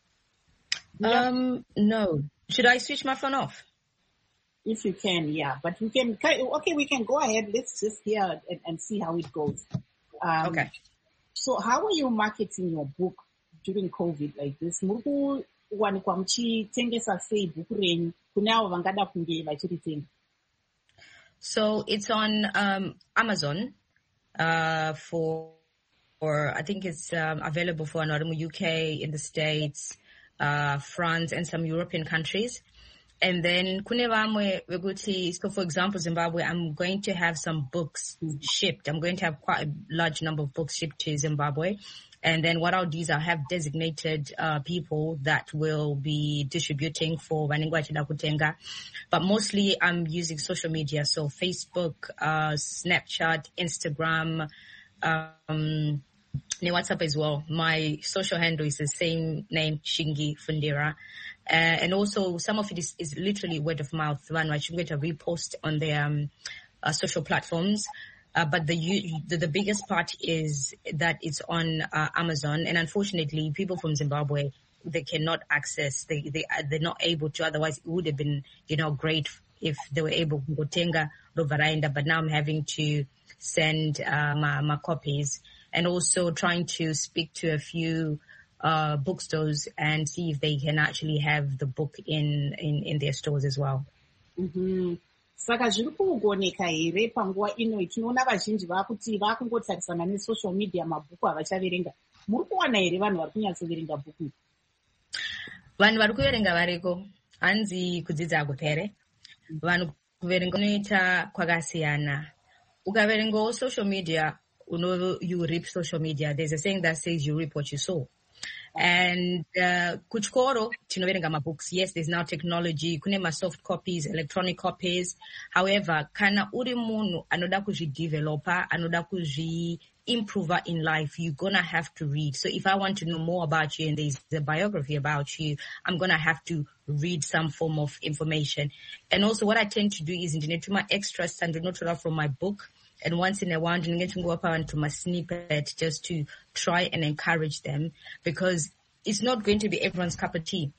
No. Should I switch my phone off? If you can, yeah. But we can, okay, we can go ahead. Let's just hear and see how it goes. Okay. So how are you marketing your book during COVID like this? Muri kuwanikwa muchitengesa sei bhuku renyu kune avo vangada kunge vachiritenga? So it's on Amazon for I think it's available for Norimu UK, in the States, France, and some European countries. And then kune vamwe vekuti, so for example, Zimbabwe, I'm going to have some books shipped. I'm going to have quite a large number of books shipped to Zimbabwe. And then what I'll do is I'll have designated people that will be distributing for Vaningwa Chidakutenga. But mostly I'm using social media, so Facebook, Snapchat, Instagram, WhatsApp as well. My social handle is the same name, Shingi Fundira. And also some of it is literally word of mouth. I'm going to repost on their social platforms. But the biggest part is that it's on Amazon, and unfortunately, people from Zimbabwe, they cannot access. They're not able to. Otherwise, it would have been great if they were able to go tenga Rovarainda. But now I'm having to send my copies, and also trying to speak to a few bookstores and see if they can actually have the book in their stores as well. Mm-hmm. Saka zviri kugoneka here panguva ino tinoona vazhinji vakuti vakungotarisana nesocial media, mabhuku avachaverenga. Muri kuwana here vanhu vari kunyatsoverenga bhuku? Vanhu vari kuverenga variko, hanzi kudzidza akupere. Vanhu kuverenga unoita kwakasiyana. Ukaverengawo social media, you reap social media. There's a saying that says you reap what you sow. And kuchikoro tinoverenga mabooks. Yes, there's now technology, kune soft copies, electronic copies. However, kana uri munhu anoda kuzvidevelopa, anoda kuzviimprove in life, you're gonna have to read. So if I want to know more about you and there's a biography about you, I'm gonna have to read some form of information. And also what I tend to do is into my extras and not from my book. And once in a while, I'm going to go up into my snippet just to try and encourage them, because it's not going to be everyone's cup of tea.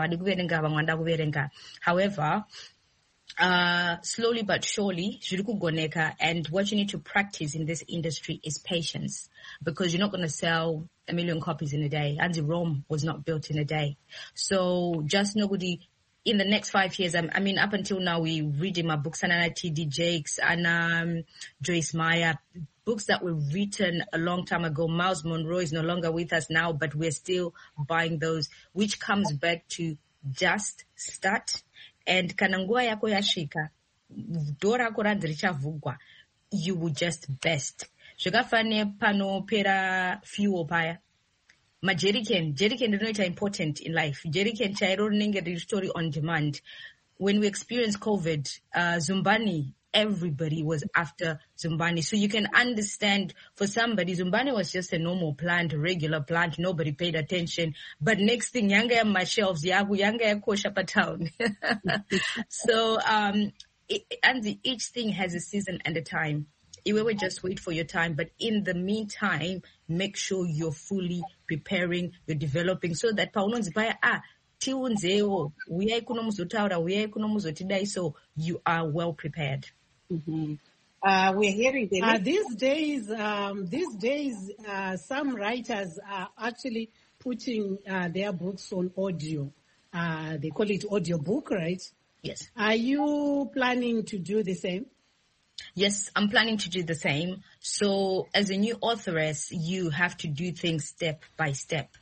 However, slowly but surely, and what you need to practice in this industry is patience, because you're not going to sell 1 million copies in a day. Andy Rome was not built in a day. So just nobody in the next 5 years, I mean, up until now, we reading my books, and T.D. Jakes and Joyce Meyer, books that were written a long time ago. Miles Monroe is no longer with us now, but we're still buying those, which comes back to just start. And kanangua yako yashika, dora korandi richavugwa, you will just best. Shogafane pano pera fuel paya. Ma jerrycan is important in life. Jerrycan chairo ninge the story on demand. When we experienced COVID, Zumbani, everybody was after Zumbani. So you can understand, for somebody, Zumbani was just a normal plant, a regular plant. Nobody paid attention. But next thing, yanga ya my shelves, yanga ya kosha pa town. So, and each thing has a season and a time. You will just wait for your time. But in the meantime, make sure you're fully preparing, you're developing, so that so you are well prepared. Mm-hmm. We're hearing these days, some writers are actually putting their books on audio. They call it audio book, right? Yes. Are you planning to do the same? Yes, I'm planning to do the same. So as a new authoress, you have to do things step by step.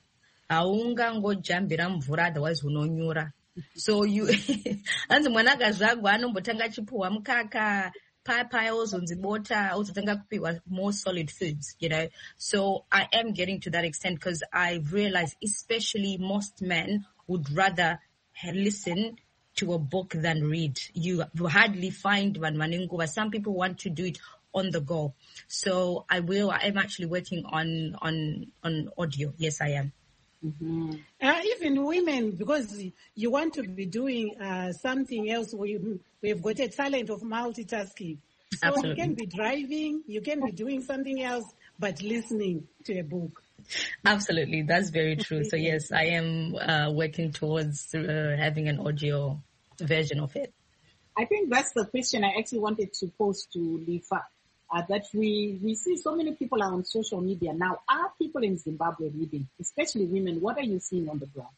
So you, and mwanaga zagwa anombotanga chipuwa mkaka, papa also nzibota, also tanga kupiwa more solid foods, you know. So I am getting to that extent, because I've realized, especially most men would rather listen to a book than read. You hardly find Manmaningu, but some people want to do it on the go. So I am actually working on audio. Yes, I am. Mm-hmm. Even women, because you want to be doing something else, we've got a talent of multitasking. So Absolutely. You can be driving, you can be doing something else, but listening to a book. Absolutely, that's very true. So yes, I am working towards having an audio version of it. I think that's the question I actually wanted to pose to Lifa. That we see so many people are on social media now. Are people in Zimbabwe reading, especially women? What are you seeing on the ground?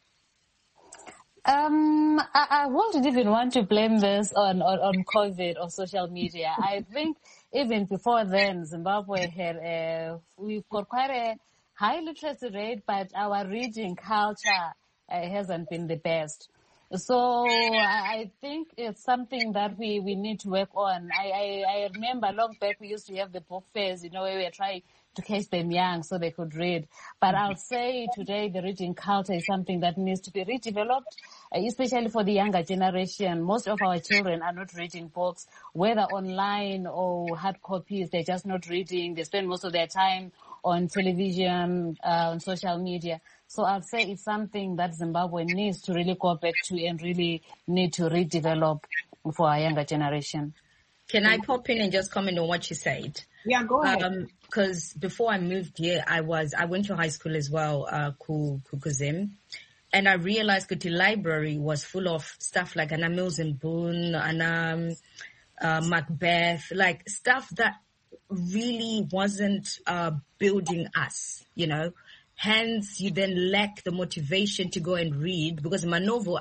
I wouldn't even want to blame this on COVID or social media. I think even before then, Zimbabwe had we've got quite a high literacy rate, but our reading culture hasn't been the best. So I think it's something that we need to work on. I remember long back we used to have the book fairs, where we were trying to catch them young so they could read. But I'll say today the reading culture is something that needs to be redeveloped, especially for the younger generation. Most of our children are not reading books, whether online or hard copies. They're just not reading. They spend most of their time on television, on social media. So I'll say it's something that Zimbabwe needs to really go back to and really need to redevelop for our younger generation. Can I pop in and just comment on what you said? Yeah, go ahead. Because before I moved here, I went to high school as well, Kuzim, and I realized that the library was full of stuff like Anna Mills and Boone, and Macbeth, like stuff that really wasn't building us, Hence, you then lack the motivation to go and read, because Manovo,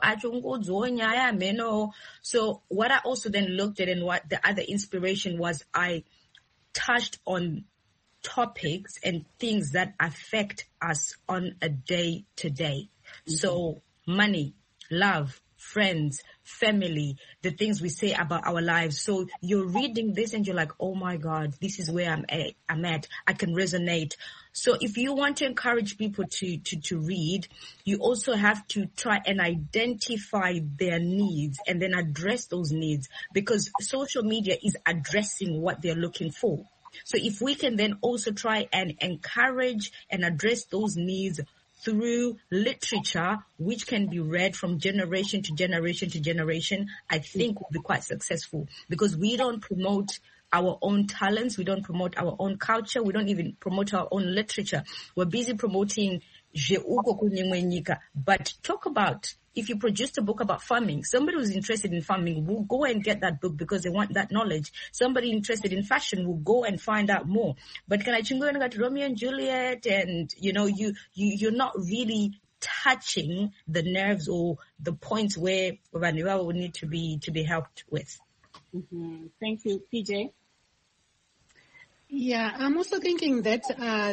so what I also then looked at, and what the other inspiration was, I touched on topics and things that affect us on a day-to-day. Mm-hmm. So money, love, friends, family, the things we say about our lives. So you're reading this and you're like, oh my God, this is where I'm at. I can resonate. So if you want to encourage people to read, you also have to try and identify their needs and then address those needs, because social media is addressing what they're looking for. So if we can then also try and encourage and address those needs through literature, which can be read from generation to generation to generation, I think we'll be quite successful, because we don't promote our own talents. We don't promote our own culture. We don't even promote our own literature. We're busy promoting but talk about, if you produced a book about farming, somebody who's interested in farming will go and get that book because they want that knowledge. Somebody interested in fashion will go and find out more. But can I got Romeo and Juliet, and you're not really touching the nerves or the points where Vaniwa would need to be helped with. Mm-hmm. Thank you, PJ. Yeah, I'm also thinking that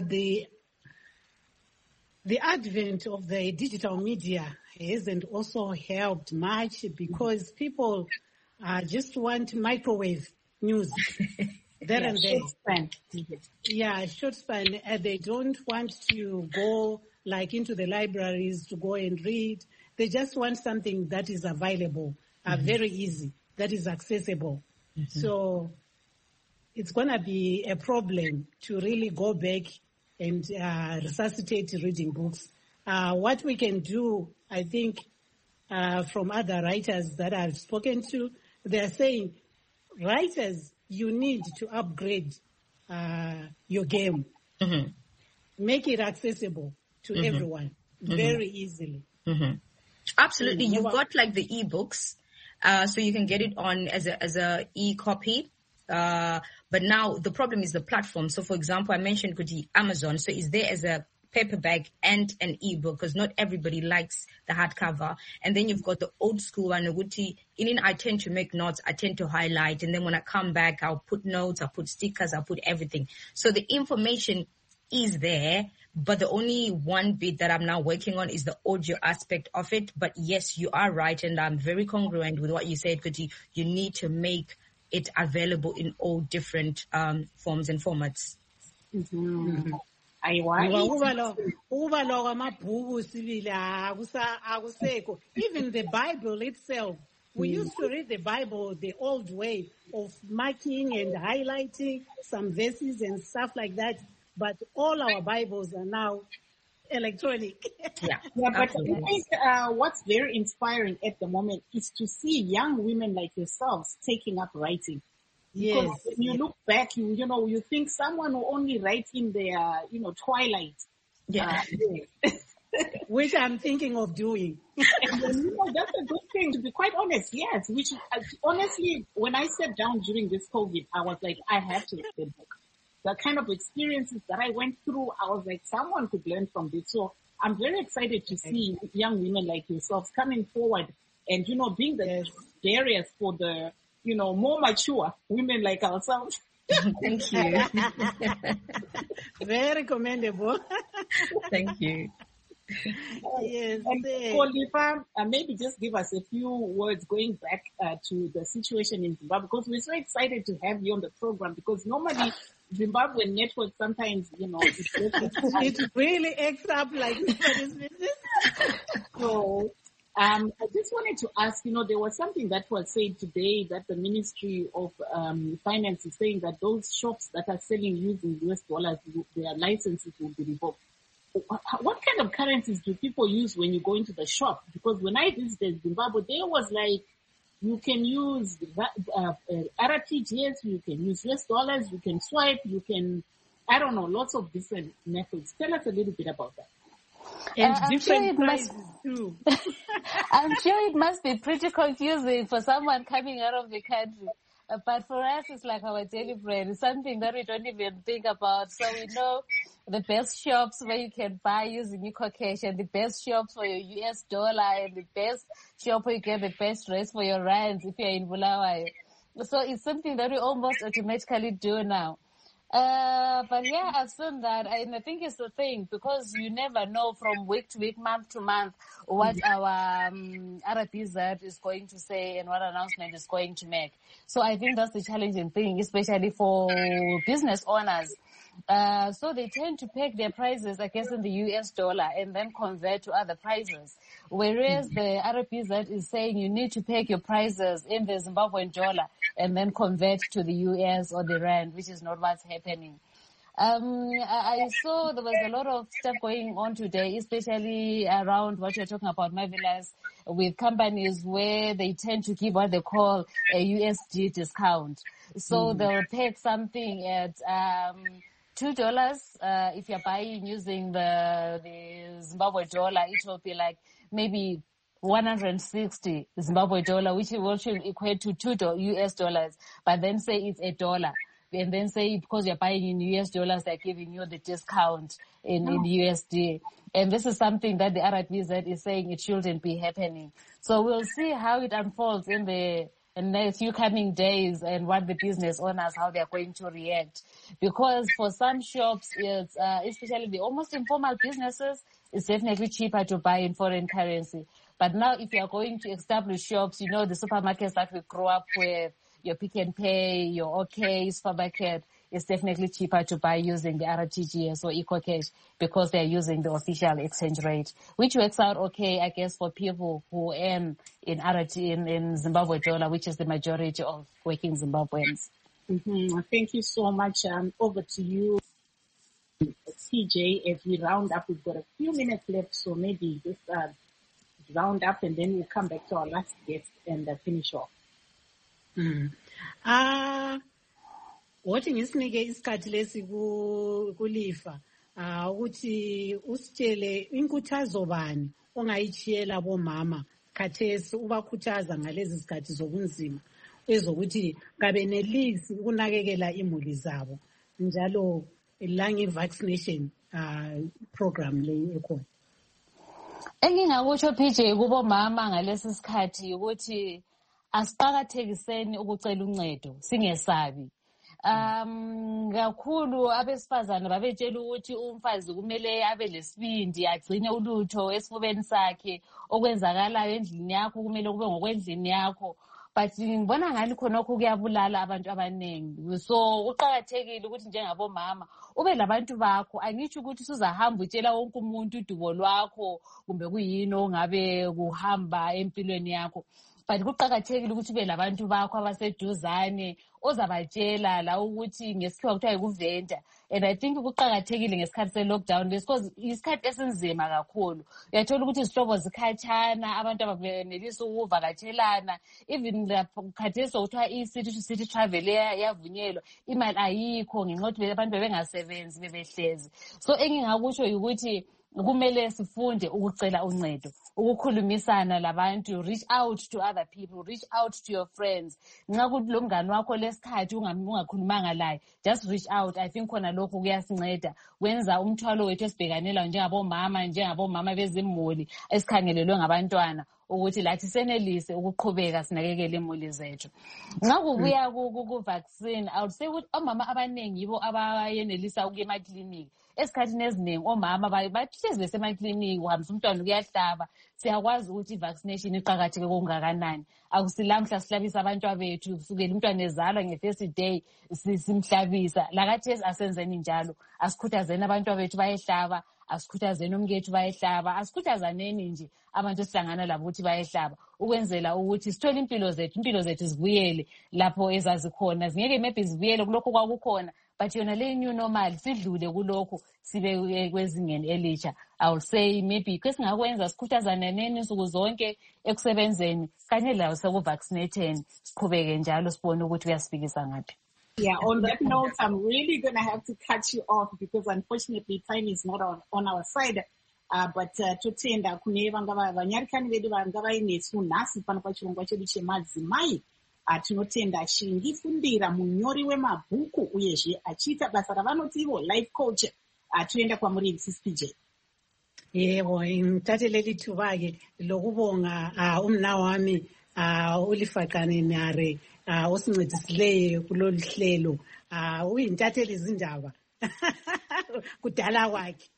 the advent of the digital media hasn't also helped much, because people just want microwave news there and there. Short span. Yeah, short span. They don't want to go like into the libraries to go and read. They just want something that is available, very easy, that is accessible. Mm-hmm. So it's going to be a problem to really go back and resuscitate reading books. What we can do, I think, from other writers that I've spoken to, they're saying, writers, you need to upgrade your game. Mm-hmm. Make it accessible to everyone very easily. Mm-hmm. Absolutely. You've got like the ebooks, so you can get it on as a e-copy. But now the problem is the platform. So for example, I mentioned Amazon. So it's there as a paperback and an ebook, because not everybody likes the hardcover. And then you've got the old school one. I tend to make notes. I tend to highlight. And then when I come back, I'll put notes, I'll put stickers, I'll put everything. So the information is there, but the only one bit that I'm now working on is the audio aspect of it. But yes, you are right. And I'm very congruent with what you said, because you need to make it available in all different forms and formats. Mm-hmm. Even the Bible itself, we used to read the Bible the old way of marking and highlighting some verses and stuff like that, but all our Bibles are now electronic. Yeah, but I think what's very inspiring at the moment is to see young women like yourselves taking up writing. Because when you look back, you think someone will only write in their, twilight. Yeah. Which I'm thinking of doing. And then, that's a good thing, to be quite honest. Yes, which honestly, when I sat down during this COVID, I was like, I have to write a book. The kind of experiences that I went through, I was like, someone could learn from this. So I'm very excited to see young women like yourselves coming forward and, being the barriers for the, more mature women like ourselves. Thank you. Very commendable. Thank you. Yes. And Kolifa, maybe just give us a few words going back to the situation in Zimbabwe, because we're so excited to have you on the program, because normally Zimbabwean network sometimes, it really acts up like nobody's business. So, I just wanted to ask, there was something that was said today that the Ministry of Finance is saying that those shops that are selling using US dollars, their licenses will be revoked. What kind of currencies do people use when you go into the shop? Because when I visited Zimbabwe, there was like, you can use RTGS, you can use US dollars, you can swipe, you can, lots of different methods. Tell us a little bit about that. And different prices too. I'm sure it must be pretty confusing for someone coming out of the country. But for us, it's like our daily bread. It's something that we don't even think about. So we know the best shops where you can buy using your Caucasian, the best shops for your US dollar, and the best shop where you get the best rates for your rands if you're in Bulawayo. So it's something that we almost automatically do now. But yeah, I've seen that, and I think it's the thing, because you never know from week to week, month to month, what our RPZ is going to say and what announcement is going to make. So I think that's the challenging thing, especially for business owners. So they tend to peg their prices, I guess, in the US dollar and then convert to other prices. Whereas the RPZ is saying you need to peg your prices in the Zimbabwean dollar and then convert to the US or the rand, which is not what's happening. I saw there was a lot of stuff going on today, especially around what you're talking about, Marvelous, with companies where they tend to give what they call a USD discount. So they'll peg something at $2. If you're buying using the Zimbabwe dollar, it will be like maybe 160 Zimbabwe dollar, which will equate to $2 US. But then say it's $1. And then say because you're buying in US dollars, they're giving you the discount in USD. And this is something that the RIPZ is saying it shouldn't be happening. So we'll see how it unfolds in the next few coming days and what the business owners, how they're going to react. Because for some shops, it's, especially the almost informal businesses, it's definitely cheaper to buy in foreign currency. But now if you're going to establish shops, you know, the supermarkets that we grew up with, your Pick and Pay, your OK supermarket, it's definitely cheaper to buy using the RTGS or EcoCash because they're using the official exchange rate, which works out okay, I guess, for people who earn in Zimbabwe dollar, which is the majority of working Zimbabweans. Mm-hmm. Thank you so much. Over to you, CJ. As we round up, we've got a few minutes left, so maybe just round up and then we'll come back to our last guest and finish off. Wathi ngisinike isikhathi lesi kulifa ukuthi usitshele inkuthazo bani ongayichiyela bomama khathesi ubakhuthaza ngalezi zikhathi zobunzima ezokuthi kabenelisi ukunakekela imuli zabo njalo langi vaccination program leyi ekhona. Engingakusho PJ kubo mama ngalesi sikhathi ukuthi asiqakathekiseni ukucela uncedo singesabi. Kakhulu abesifazana babetshela ukuthi umfazi kumele abe lesibindi agcine ulutho esifubeni sakhe okwenzakalayo endlini yakho kumele kube ngokwendlini yakho. But ngibona ngani khonokho kuyabulala abantu abaningi. So uqakathekile ukuthi njengabomama ube labantu bakho. Angitsho ukuthi usuzahamba utshela wonke umuntu udubo lwakho kumbe kuyini ongabe kuhamba empilweni yakho. But kuqakathekile ukuthi ube labantu bakho abaseduzane ozabatshela la ukuthi ngesikhiwa kuthiwa yikuvenda. And I think kuqakathekile ngesikhathi se-lockdown because isikhathi esinzima kakhulu. Uyathola ukuthi izihlobo zikhatshana, abantu ababenelisa ukuvakatshelana. Even khathesi okuthiwa i-city travel yavunyelwa, imali ayikho ngenxa yokuthi abantu bebengasebenzi bebehlezi. So engingakusho ukuthi kumele sifunde ukucela uncedo, ukukhulumisana labantu, reach out to other people, reach out to your friends. Nxa kuthi lo mngane wakho lesikhathi ungakhulumanga laye, just reach out. I think khona lokho kuyasinceda kwenza umthwalo wethu esibhekanela njengabomama bezimuli esikhangelelwe ngabantwana ukuthi lathi senelise ukuqhubeka sinakekele imuli zethu. Nxa kubuya ku-vaccine, I would say ukuthi omama abaningi yibo abayenelisa ukuya emaklinikhi. Esikhathini eziningi omama bahlezi besemaklinikhi uhambisa umntwana ukuyahlaba. Siyakwazi ukuthi i-vaccination iqakatheke kongakanani. Akusilamhla sihlabisa abantwabethu kusukela umntwana ezalwa nge-first day simhlabisa. Lakathesi asenzeni njalo. Asikhuthazeni abantwabethu bayehlaba, asikhuthazeni umkethu bayehlaba, asikhuthazaneni nje abantu sihlangana labo ukuthi bayehlaba ukwenzela ukuthi sithole impilo zethu zibuyele lapho ezazikhona. Zingeke maybe zibuyele kulokho kwakukhona, but yona le new normal sidlule kulokho sibe kwezingeni elitsha. I will say maybe kesingakwenza sikhuthazaneni insuku zonke ekusebenzeni kanye lawo sekuvaccinateni siqhubeke njalo sibone ukuthi kuyasifikisa ngaphi. Yeah, on that note, I'm really going to have to cut you off because unfortunately time is not on our side. But totenda kune vanyarikani vedu vangava inesu nhasi pano pachirongwa chedu chemadzimai. Tinotenda Shingifundira munyori wemabhuku uyezve achiita basa ravanoti ivo life coach. Toenda kwamuri PJ. Yebo, ngithatheleli thuba-ke lokubonga umnawami uLifaqane Nare osincedisileyo kulolu hlelo. Uyintatheli izindaba kudala kwakhe.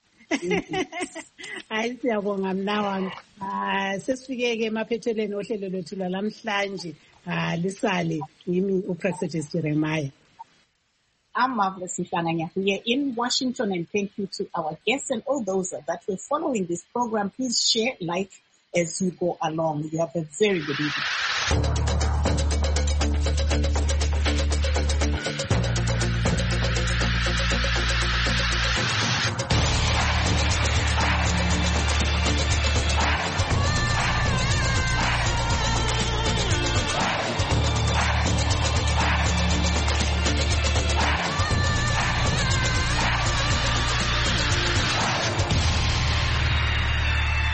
Hayi siyabonga mnawami. Sesifike-ke emaphethelweni ohlelo lwethu lwalamhlanje. Lisale yimi uPractice Jeremiah. I'm Marvelous Mhlanga. We are in Washington, and thank you to our guests and all those that were following this program. Please share, like as you go along. You have a very good evening.